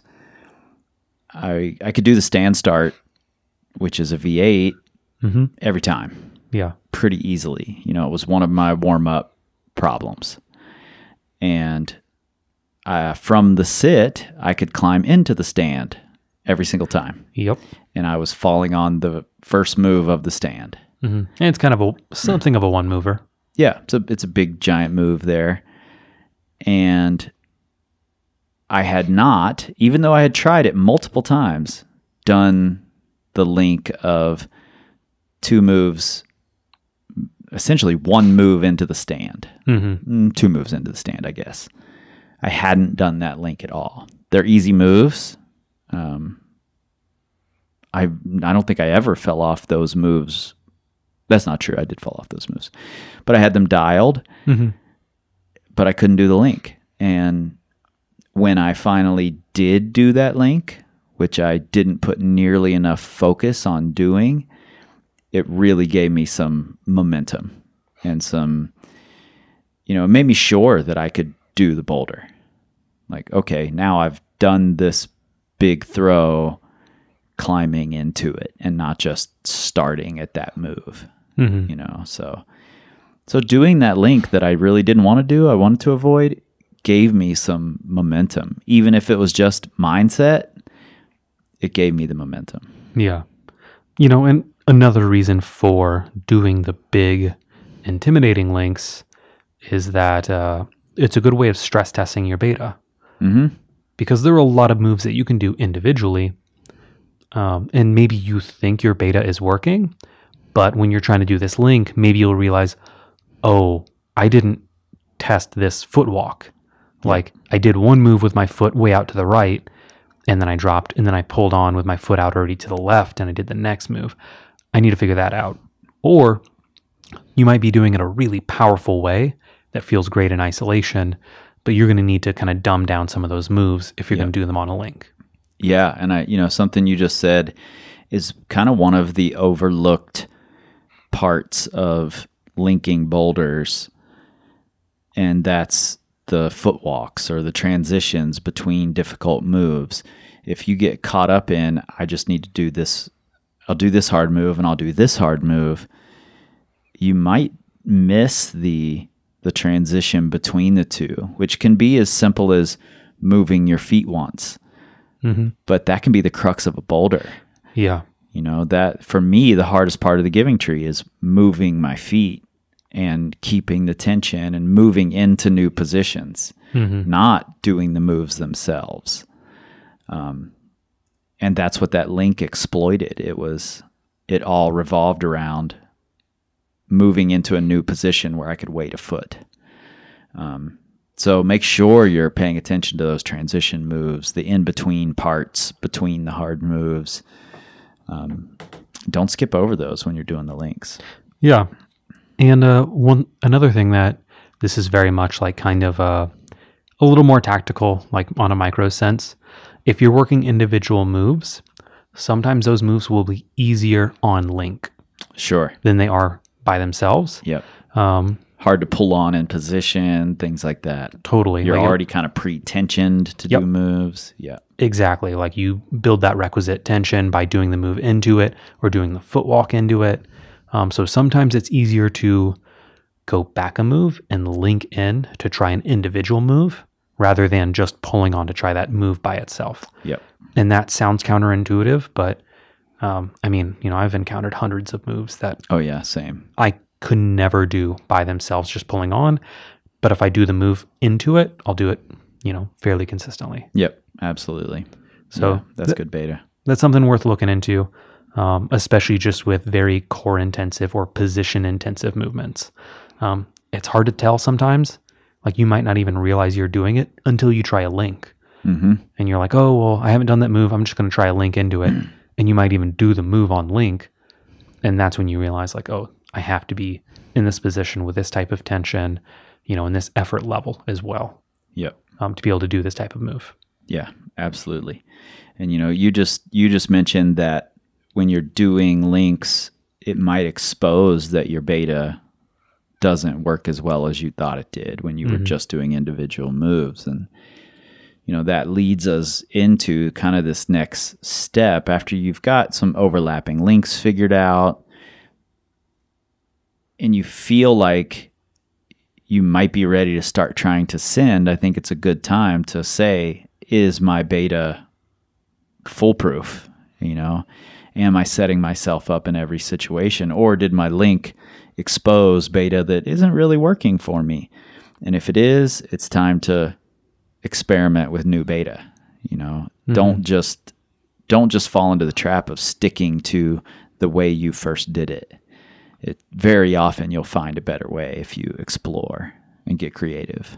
could do the stand start, which is a V8, every time, Yeah. pretty easily. You know, it was one of my warm-up problems. And from the sit, I could climb into the stand every single time. Yep. And I was falling on the first move of the stand. And it's kind of something of a one mover. Yeah, it's a big, giant move there. And I had not, even though I had tried it multiple times, done the link of 2 moves, essentially 1 move into the stand. 2 moves into the stand, I guess. I hadn't done that link at all. They're easy moves. I don't think I ever fell off those moves. That's not true. I did fall off those moves. But I had them dialed, but I couldn't do the link. And when I finally did do that link, which I didn't put nearly enough focus on doing, it really gave me some momentum and some, it made me sure that I could do the boulder. Like, okay, now I've done this big throw climbing into it and not just starting at that move, So doing that link that I really didn't want to do, I wanted to avoid, gave me some momentum. Even if it was just mindset, it gave me the momentum. Yeah. And another reason for doing the big, intimidating links is that it's a good way of stress testing your beta. Because there are a lot of moves that you can do individually, and maybe you think your beta is working, but when you're trying to do this link, maybe you'll realize, oh, I didn't test this footwalk. Like, I did one move with my foot way out to the right, and then I dropped, and then I pulled on with my foot out already to the left, and I did the next move. I need to figure that out. Or you might be doing it a really powerful way that feels great in isolation, but you're going to need to kind of dumb down some of those moves if you're going to do them on a link. Yeah, and something you just said is kind of one of the overlooked parts of linking boulders, and that's the footwalks or the transitions between difficult moves. If you get caught up in, I just need to do this, I'll do this hard move and I'll do this hard move, you might miss the transition between the two, which can be as simple as moving your feet once. But that can be the crux of a boulder. Yeah. That for me, the hardest part of the giving tree is moving my feet and keeping the tension and moving into new positions, not doing the moves themselves. And that's what that link exploited. It all revolved around moving into a new position where I could wait a foot. So make sure you're paying attention to those transition moves, the in-between parts between the hard moves. Don't skip over those when you're doing the links. Yeah. And another thing that this is very much like kind of a little more tactical, like on a micro sense. If you're working individual moves, sometimes those moves will be easier on link. Sure. Than they are by themselves. Yep. Hard to pull on in position, things like that. Totally. You're already kind of pre-tensioned to do moves. Yeah. Exactly. Like you build that requisite tension by doing the move into it or doing the footwalk into it. So sometimes it's easier to go back a move and link in to try an individual move rather than just pulling on to try that move by itself. Yep. And that sounds counterintuitive, but I've encountered hundreds of moves that Oh yeah, same. I could never do by themselves just pulling on. But if I do the move into it, I'll do it, fairly consistently. Yep, absolutely. So that's good beta. That's something worth looking into, especially just with very core intensive or position intensive movements. It's hard to tell sometimes. Like you might not even realize you're doing it until you try a link. And you're like, oh, well, I haven't done that move. I'm just going to try a link into it. And you might even do the move on link. And that's when you realize like, oh, I have to be in this position with this type of tension, and this effort level as well. Yep. To be able to do this type of move. Yeah, absolutely. And you just mentioned that when you're doing links, it might expose that your beta doesn't work as well as you thought it did when you were just doing individual moves. And, that leads us into kind of this next step after you've got some overlapping links figured out and you feel like you might be ready to start trying to send. I think it's a good time to say, is my beta foolproof? Am I setting myself up in every situation, or did my link expose beta that isn't really working for me? And if it is, it's time to experiment with new beta. Don't just fall into the trap of sticking to the way you first did it. Very often you'll find a better way if you explore and get creative.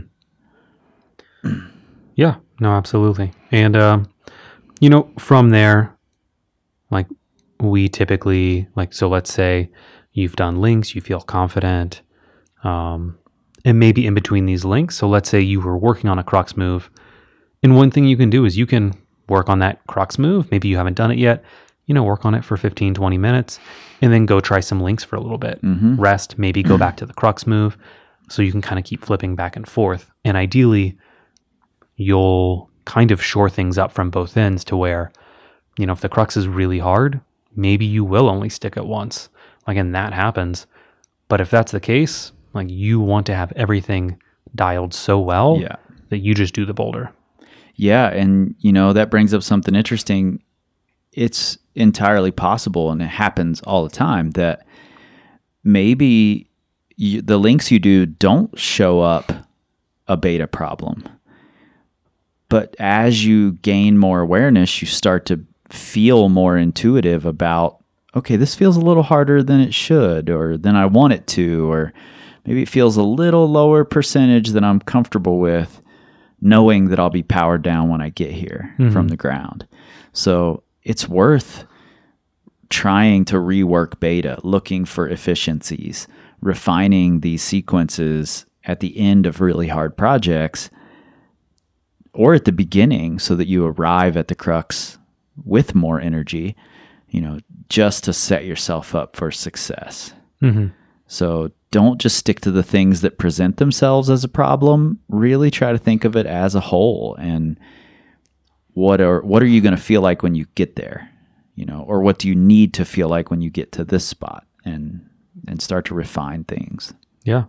Yeah, no, absolutely. And, from there, like we typically so let's say you've done links, you feel confident, and maybe in between these links. So let's say you were working on a crux move, and one thing you can do is you can work on that crux move. Maybe you haven't done it yet, work on it for 15, 20 minutes, and then go try some links for a little bit, rest, maybe go back to the crux move. So you can kind of keep flipping back and forth. And ideally, you'll kind of shore things up from both ends to where, if the crux is really hard, maybe you will only stick it once. And that happens. But if that's the case, you want to have everything dialed so well that you just do the boulder. Yeah. And, that brings up something interesting. It's entirely possible, and it happens all the time, that maybe the links you do don't show up a beta problem. But as you gain more awareness, you start to feel more intuitive about, okay, this feels a little harder than it should, or than I want it to, or maybe it feels a little lower percentage than I'm comfortable with, knowing that I'll be powered down when I get here from the ground. So it's worth trying to rework beta, looking for efficiencies, refining these sequences at the end of really hard projects, or at the beginning, so that you arrive at the crux with more energy, just to set yourself up for success. So don't just stick to the things that present themselves as a problem. Really try to think of it as a whole, and what are you going to feel like when you get there, or what do you need to feel like when you get to this spot, and start to refine things. Yeah.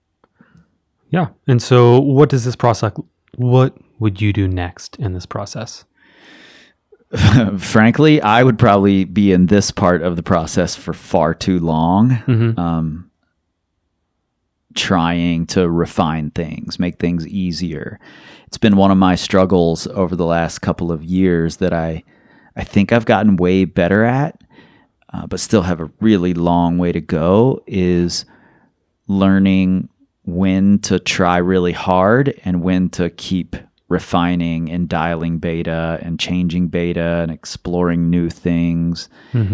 And so what would you do next in this process? Frankly, I would probably be in this part of the process for far too long, trying to refine things, make things easier. It's been one of my struggles over the last couple of years that I think I've gotten way better at, but still have a really long way to go, is learning when to try really hard and when to keep refining and dialing beta and changing beta and exploring new things.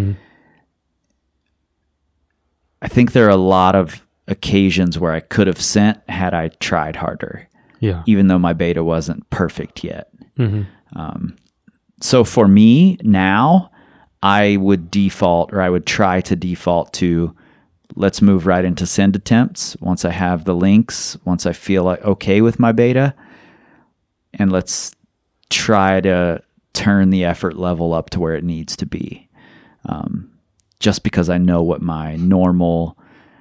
I think there are a lot of occasions where I could have sent had I tried harder, even though my beta wasn't perfect yet. So for me now, I would try to default to, let's move right into send attempts once I have the links, once I feel like okay with my beta. And let's try to turn the effort level up to where it needs to be. Just because I know what my normal,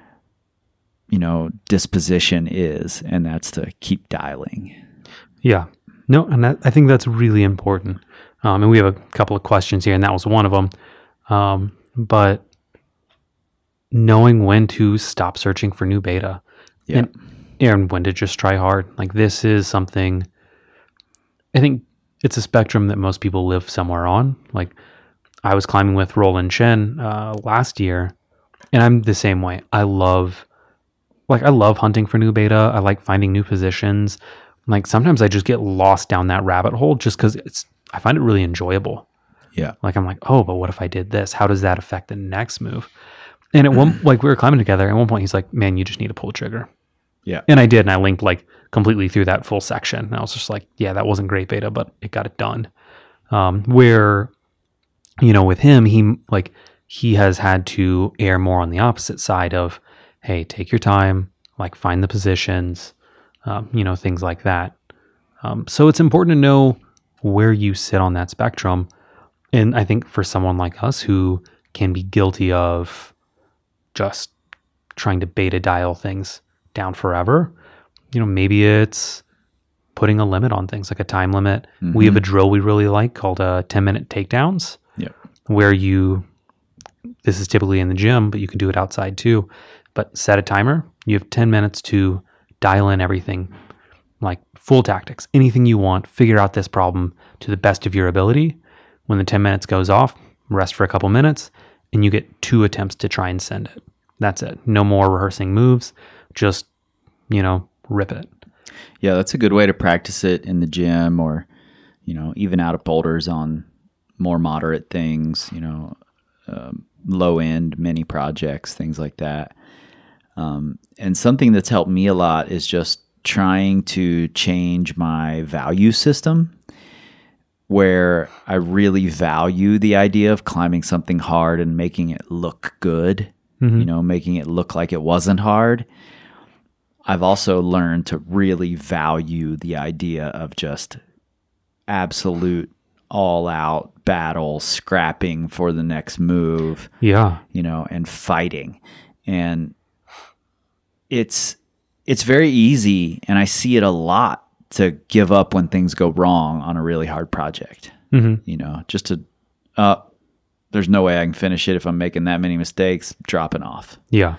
disposition is, and that's to keep dialing. Yeah. No, and I think that's really important. And we have a couple of questions here, and that was one of them. But knowing when to stop searching for new beta, and when to just try hard. This is something, I think it's a spectrum that most people live somewhere on. I was climbing with Roland Chen last year, and I'm the same way. I love hunting for new beta. I like finding new positions. Sometimes I just get lost down that rabbit hole just because I find it really enjoyable. Yeah. I'm like, oh, but what if I did this? How does that affect the next move? And at one, we were climbing together. At one point, he's like, man, you just need to pull the trigger. Yeah. And I did. And I linked completely through that full section. And I was just like, yeah, that wasn't great beta, but it got it done. Where, with him, he has had to err more on the opposite side of, hey, take your time, like find the positions, things like that. So it's important to know where you sit on that spectrum. And I think for someone like us who can be guilty of just trying to beta dial things down forever, maybe it's putting a limit on things, like a time limit. Mm-hmm. We have a drill we really like called 10-minute takedowns, where this is typically in the gym, but you can do it outside too. But set a timer. You have 10 minutes to dial in everything, like full tactics, anything you want, figure out this problem to the best of your ability. When the 10 minutes goes off, rest for a couple minutes, and you get 2 attempts to try and send it. That's it. No more rehearsing moves. Just, rip it. Yeah, that's a good way to practice it in the gym, or, even out of boulders on more moderate things, low end mini projects, things like that. And something that's helped me a lot is just trying to change my value system, where I really value the idea of climbing something hard and making it look good, making it look like it wasn't hard. I've also learned to really value the idea of just absolute all out battle, scrapping for the next move, and fighting. And it's very easy, and I see it a lot, to give up when things go wrong on a really hard project. Just to, there's no way I can finish it if I'm making that many mistakes, dropping off. Yeah.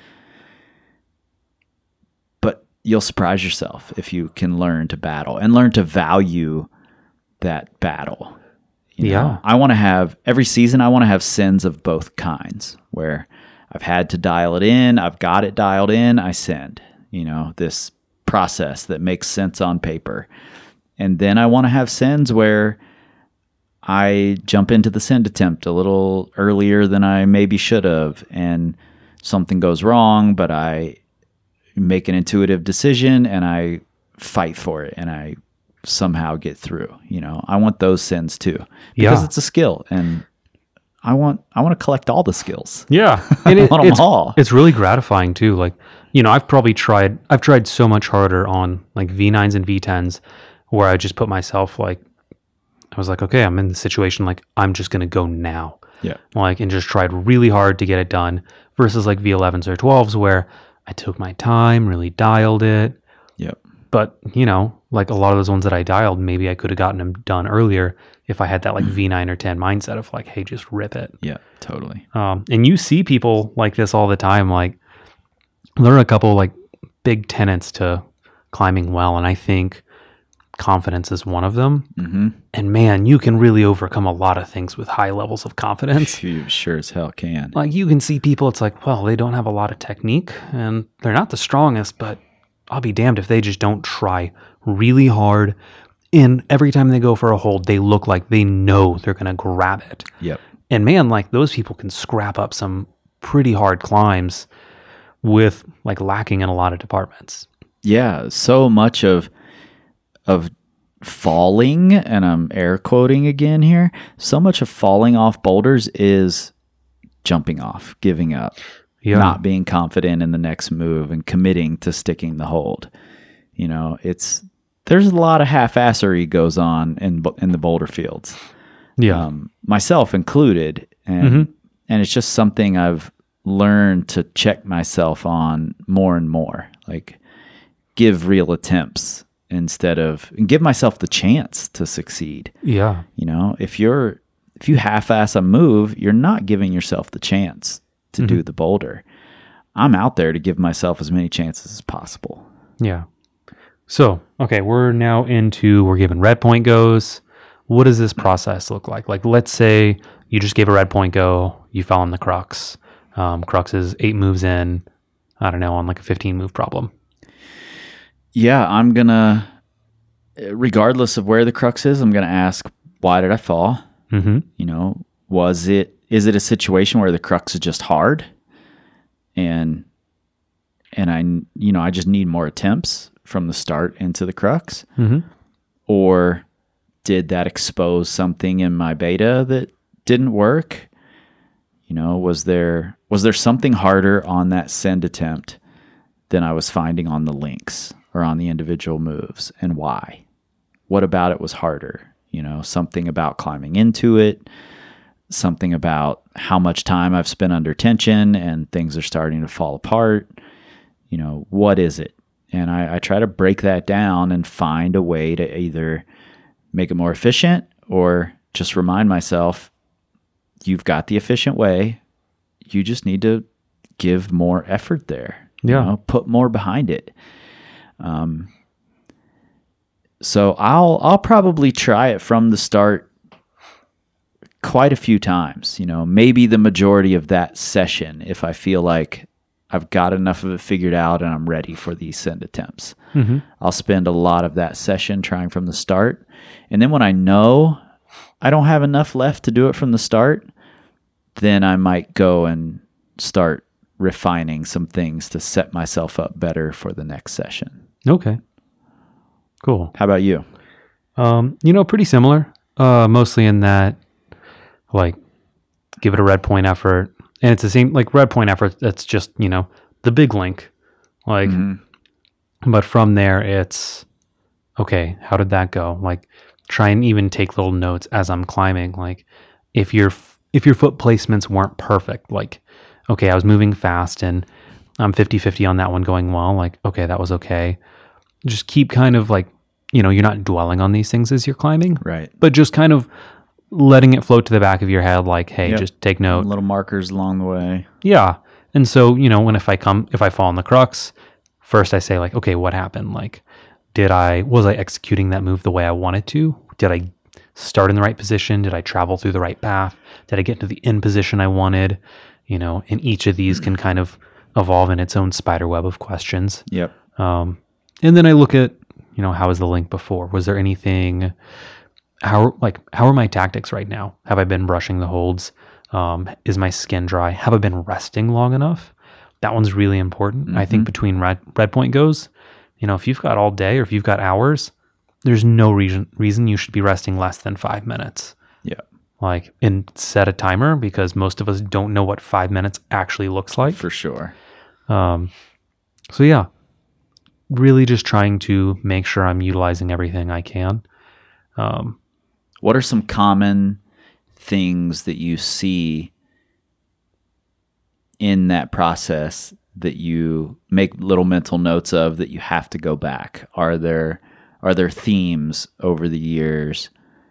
But you'll surprise yourself if you can learn to battle and learn to value that battle. I want to have, every season, I want to have sends of both kinds, where I've had to dial it in, I've got it dialed in, I send, this process that makes sense on paper. And then I want to have sends where I jump into the send attempt a little earlier than I maybe should have, and something goes wrong, but I make an intuitive decision and I fight for it and I somehow get through. I want those sends too, because it's a skill, and I want to collect all the skills. Yeah. And I want them all. It's really gratifying too. Like, I've tried so much harder on like V9s and V10s, where I just put myself I was like, okay, I'm in the situation, like I'm just going to go now. Yeah. And just tried really hard to get it done, versus like V11s or 12s where I took my time, really dialed it. Yep. But, like a lot of those ones that I dialed, maybe I could have gotten them done earlier if I had that like V9 or 10 mindset of like, hey, just rip it. Yeah, totally. And you see people like this all the time. Like, there are a couple like big tenets to climbing well, and I think confidence is one of them. Mm-hmm. And man, you can really overcome a lot of things with high levels of confidence. You sure as hell can. Like, you can see people, it's like, well, they don't have a lot of technique and they're not the strongest, but I'll be damned if they just don't try really hard. And every time they go for a hold, they look like they know they're going to grab it. Yep. And man, like those people can scrap up some pretty hard climbs with like lacking in a lot of departments. Yeah. So much of falling, and I'm air quoting again here, so much of falling off boulders is jumping off, giving up, not being confident in the next move and committing to sticking the hold. There's a lot of half-assery goes on in the boulder fields. Yeah. Myself included. And it's just something I've learned to check myself on more and more. Like, give real attempts and give myself the chance to succeed. Yeah. If you half-ass a move, you're not giving yourself the chance to do the boulder. I'm out there to give myself as many chances as possible. Yeah. So, okay, we're given red point goes. What does this process look like? Like, let's say you just gave a red point go, you fell on the crux. Crux is 8 moves in, I don't know, on like a 15 move problem. Yeah, I'm going to, regardless of where the crux is, I'm going to ask, why did I fall? Mm-hmm. Is it a situation where the crux is just hard and I just need more attempts from the start into the crux? Mm-hmm. Or did that expose something in my beta that didn't work? Was there something harder on that send attempt than I was finding on the links or on the individual moves, and why. What about it was harder? Something about climbing into it, something about how much time I've spent under tension and things are starting to fall apart. What is it? And I try to break that down and find a way to either make it more efficient or just remind myself, you've got the efficient way. You just need to give more effort there. Put more behind it. So I'll probably try it from the start quite a few times, maybe the majority of that session, if I feel like I've got enough of it figured out and I'm ready for the ascend attempts. Mm-hmm. I'll spend a lot of that session trying from the start. And then when I know I don't have enough left to do it from the start, then I might go and start refining some things to set myself up better for the next session. Okay. Cool. How about you? Pretty similar. Mostly in that, like, give it a red point effort. And it's the same, like, red point effort, that's just, the big link. Like, but from there, it's, okay, how did that go? Like, try and even take little notes as I'm climbing. Like, if your foot placements weren't perfect, like, okay, I was moving fast and I'm 50-50 on that one going well. Like, okay, that was okay. Just keep kind of like, you're not dwelling on these things as you're climbing. Right. But just kind of letting it float to the back of your head, like, hey, just take note. Little markers along the way. Yeah. And so, when if I fall on the crux, first I say, like, okay, what happened? Like, was I executing that move the way I wanted to? Did I start in the right position? Did I travel through the right path? Did I get into the end position I wanted? And each of these can kind of evolve in its own spider web of questions. Yep. And then I look at, how was the link before? Was there anything, how are my tactics right now? Have I been brushing the holds? Is my skin dry? Have I been resting long enough? That one's really important. Mm-hmm. I think between red point goes, if you've got all day or if you've got hours, there's no reason you should be resting less than 5 minutes. Yeah. Like, and set a timer, because most of us don't know what 5 minutes actually looks like. For sure. So yeah, really just trying to make sure I'm utilizing everything I can. What are some common things that you see in that process that you make little mental notes of that you have to go back? Are there themes over the years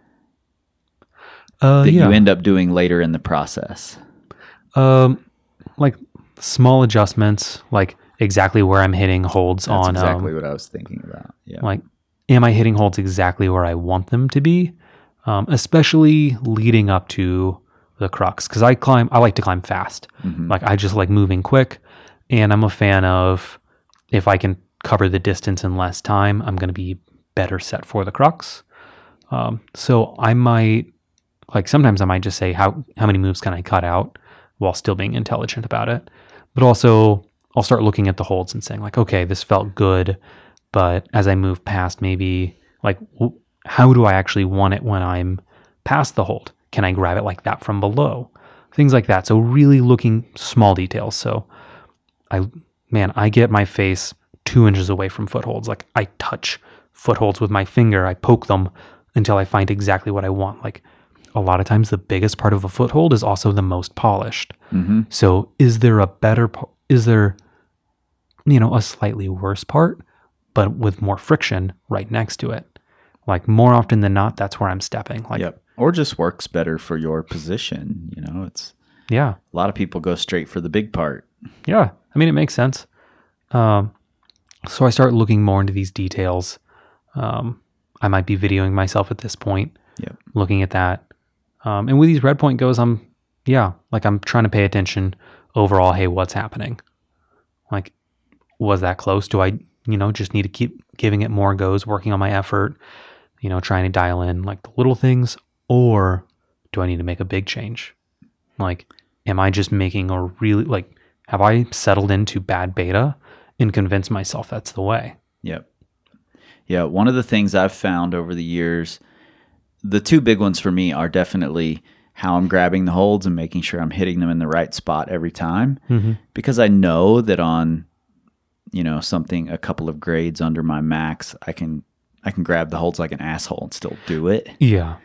that you end up doing later in the process? Like small adjustments, like exactly where I'm hitting holds. That's on exactly what I was thinking about. Yeah. Like, am I hitting holds exactly where I want them to be? Especially leading up to the crux, because I like to climb fast. Mm-hmm. Like, I just like moving quick, and I'm a fan of, if I can cover the distance in less time, I'm going to be better set for the crux. So I might, like, sometimes I might just say, how many moves can I cut out while still being intelligent about it? But also, I'll start looking at the holds and saying, like, okay, this felt good, but as I move past, maybe, like, how do I actually want it when I'm past the hold? Can I grab it like that from below? Things like that. So really looking small details. So I get my face 2 inches away from footholds. Like, I touch footholds with my finger. I poke them until I find exactly what I want. Like, a lot of times the biggest part of a foothold is also the most polished. Mm-hmm. So is there a slightly worse part, but with more friction right next to it? Like, more often than not, that's where I'm stepping. Like, yep. Or just works better for your position. A lot of people go straight for the big part. Yeah. I mean, it makes sense. So I start looking more into these details. I might be videoing myself at this point, looking at that. And with these red point goes, I'm trying to pay attention overall. Hey, what's happening? Like, was that close? Do I, just need to keep giving it more goes, working on my effort, trying to dial in like the little things, or do I need to make a big change? Like, am I just making a really, like, have I settled into bad beta and convinced myself that's the way? Yep. Yeah. One of the things I've found over the years, the two big ones for me are definitely how I'm grabbing the holds and making sure I'm hitting them in the right spot every time. Mm-hmm. Because I know that on something a couple of grades under my max, I can grab the holds like an asshole and still do it, Yeah.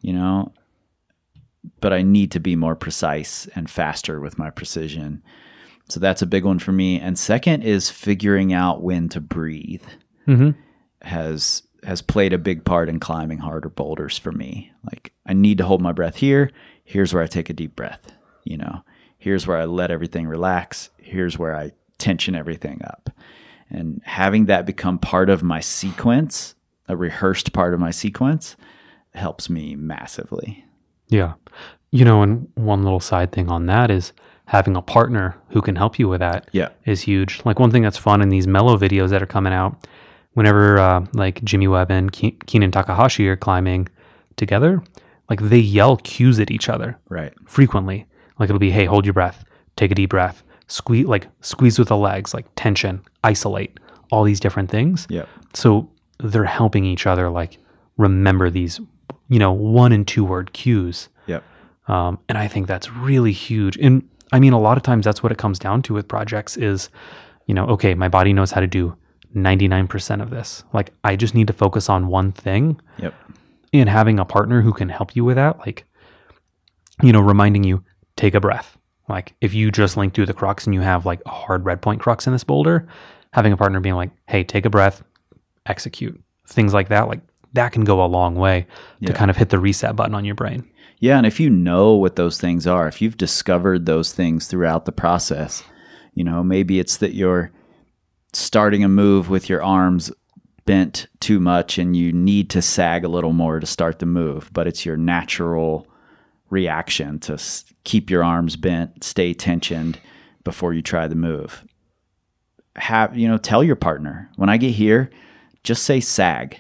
but I need to be more precise and faster with my precision. So that's a big one for me. And second is figuring out when to breathe. Mm-hmm. Has played a big part in climbing harder boulders for me. Like, I need to hold my breath here. Here's where I take a deep breath. Here's where I let everything relax. Here's where I tension everything up. And having that become part of my sequence, a rehearsed part of my sequence, helps me massively. Yeah. And one little side thing on that is having a partner who can help you with that is huge. Like, one thing that's fun in these mellow videos that are coming out, whenever like Jimmy Webb and Keenan Takahashi are climbing together, like, they yell cues at each other frequently. Like, it'll be, hey, hold your breath, take a deep breath, squeeze with the legs, like tension, isolate, all these different things. Yep. So they're helping each other, like, remember these, 1 and 2 word cues. Yep. And I think that's really huge. And I mean, a lot of times that's what it comes down to with projects is, okay, my body knows how to do 99% of this. Like, I just need to focus on one thing. Yep. And having a partner who can help you with that, like, reminding you, take a breath. Like, if you just link through the crux and you have like a hard red point crux in this boulder, having a partner being like, hey, take a breath, execute. Things like that, like, that can go a long way to kind of hit the reset button on your brain. Yeah, and if you know what those things are, if you've discovered those things throughout the process, maybe it's that you're starting a move with your arms bent too much and you need to sag a little more to start the move, but it's your natural reaction to keep your arms bent, stay tensioned before you try the move. Tell your partner, when I get here, just say sag.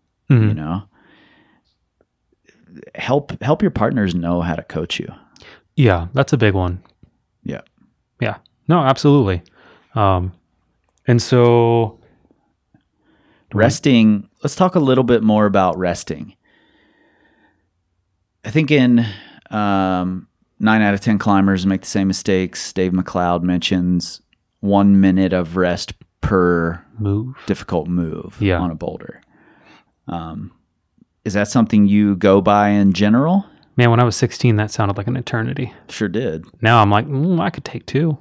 Help your partners know how to coach you. Yeah, that's a big one. Yeah. Yeah. No, absolutely. And so resting, let's talk a little bit more about resting. I think in 9 out of 10 climbers make the same mistakes. Dave McLeod mentions 1 minute of rest per difficult move on a boulder. Is that something you go by in general? Man, when I was 16, that sounded like an eternity. Sure did. Now I'm like, I could take 2.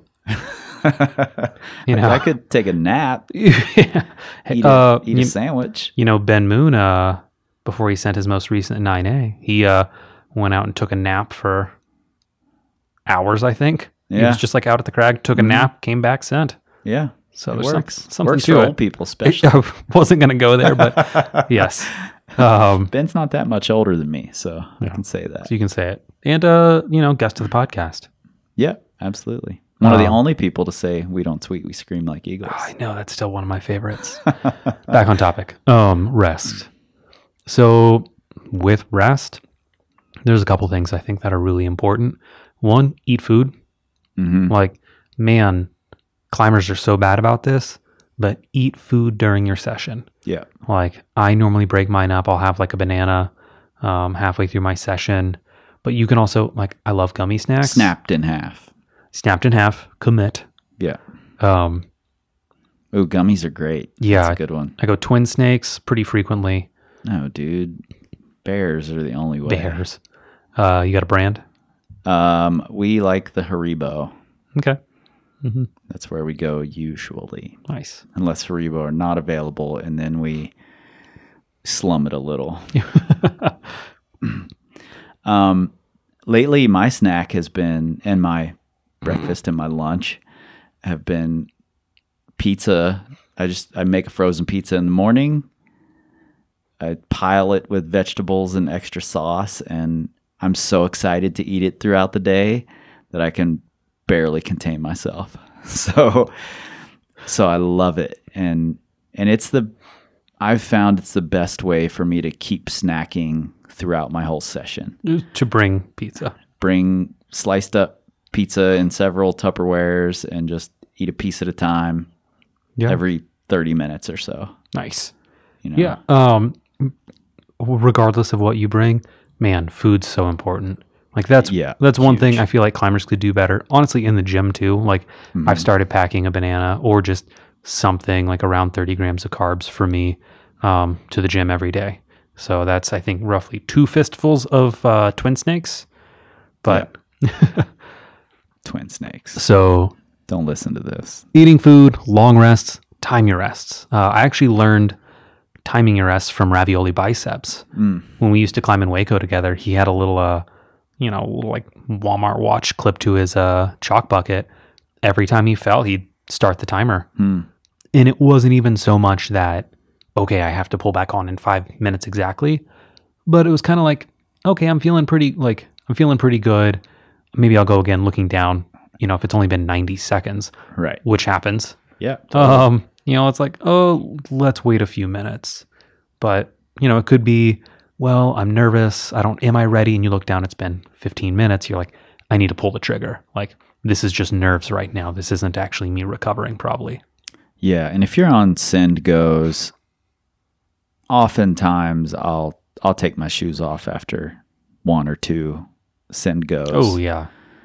I could take a nap. Eat a sandwich. Ben Moon, before he sent his most recent 9A, he went out and took a nap for hours, I think. Yeah. He was just like out at the crag, took a nap, came back, sent. Yeah. So it there's works. something works to for it. Old people, especially. I wasn't going to go there, but yes. Ben's not that much older than me, so I can say that. So you can say it. And, guest of the podcast. Yeah, absolutely. One of the only people to say, we don't tweet, we scream like eagles. I know, that's still one of my favorites. Back on topic. Rest. So with rest, there's a couple things I think that are really important. One, eat food. Mm-hmm. Like, man, climbers are so bad about this, but eat food during your session. Yeah. Like, I normally break mine up. I'll have like a banana halfway through my session, but you can also, like, I love gummy snacks. Snapped in half. Commit. Yeah. Ooh, gummies are great. Yeah. That's a good one. I go twin snakes pretty frequently. No, dude. Bears are the only way. Bears. You got a brand? We like the Haribo. Okay. Mm-hmm. That's where we go usually. Nice. Unless Haribo are not available, and then we slum it a little. Lately, my snack has been, and my breakfast and my lunch have been pizza. I make a frozen pizza in the morning. I pile it with vegetables and extra sauce, and I'm so excited to eat it throughout the day that I can barely contain myself. So I love it. And I've found it's the best way for me to keep snacking throughout my whole session. To bring pizza. Bring sliced up pizza in several Tupperwares and just eat a piece at a time every 30 minutes or so. Nice. Yeah. Regardless of what you bring, man, food's so important. Like, that's one huge. thing I feel like climbers could do better. Honestly, in the gym too. Like, I've started packing a banana or just something like around 30 grams of carbs for me to the gym every day. So that's, I think, roughly 2 fistfuls of Twin Snakes. But Twin Snakes. So Don't listen to this. eating food, long rests, time your rests. I actually learned timing your rests from Ravioli Biceps. When we used to climb in Waco together, he had a little, little like Walmart watch clipped to his chalk bucket. Every time he fell, he'd start the timer. And it wasn't even so much that, okay, I have to pull back on in 5 minutes exactly. But it was kind of like, okay, I'm feeling pretty good. Maybe I'll go again looking down, if it's only been 90 seconds, Right. which happens. Yeah. It's like, oh, let's wait a few minutes. But, it could be, well, I'm nervous. Am I ready? And you look down, it's been 15 minutes. You're like, I need to pull the trigger. Like, this is just nerves right now. This isn't actually me recovering probably. Yeah. And if you're on Send Goes, oftentimes I'll take my shoes off after 1 or 2 Send Goes. Oh, yeah.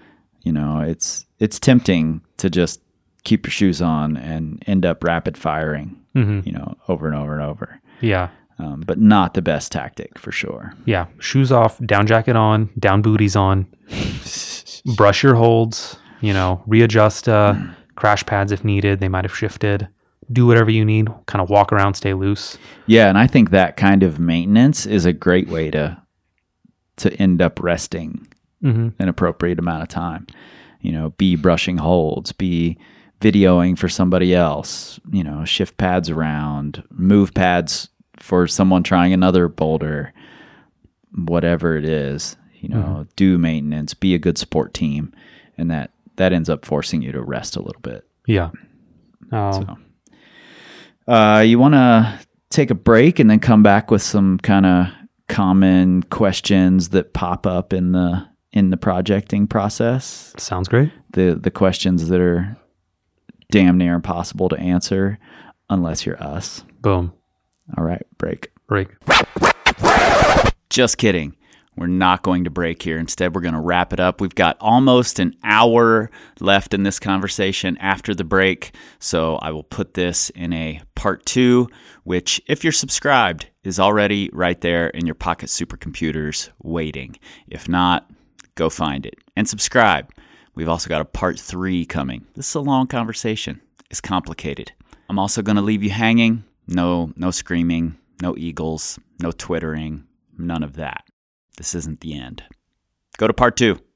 It's tempting to just keep your shoes on and end up rapid firing, over and over and over. Yeah. But not the best tactic for sure. Yeah. Shoes off, down jacket on, down booties on, brush your holds, readjust crash pads if needed. They might have shifted. Do whatever you need. Kind of walk around, stay loose. Yeah, and I think that kind of maintenance is a great way to end up resting an appropriate amount of time. Be brushing holds, be videoing for somebody else, shift pads around, move pads for someone trying another boulder, whatever it is, do maintenance, be a good support team. And that ends up forcing you to rest a little bit. Yeah. So, you want to take a break and then come back with some kind of common questions that pop up in the projecting process. Sounds great. The questions that are damn near impossible to answer unless you're us. Boom. All right, break. Just kidding. We're not going to break here. Instead, we're going to wrap it up. We've got almost an hour left in this conversation after the break, so I will put this in a part 2, which, if you're subscribed, is already right there in your pocket supercomputers waiting. If not, go find it and subscribe. We've also got a part 3 coming. This is a long conversation. It's complicated. I'm also going to leave you hanging. No screaming, no eagles, no twittering, none of that. This isn't the end. Go to part 2.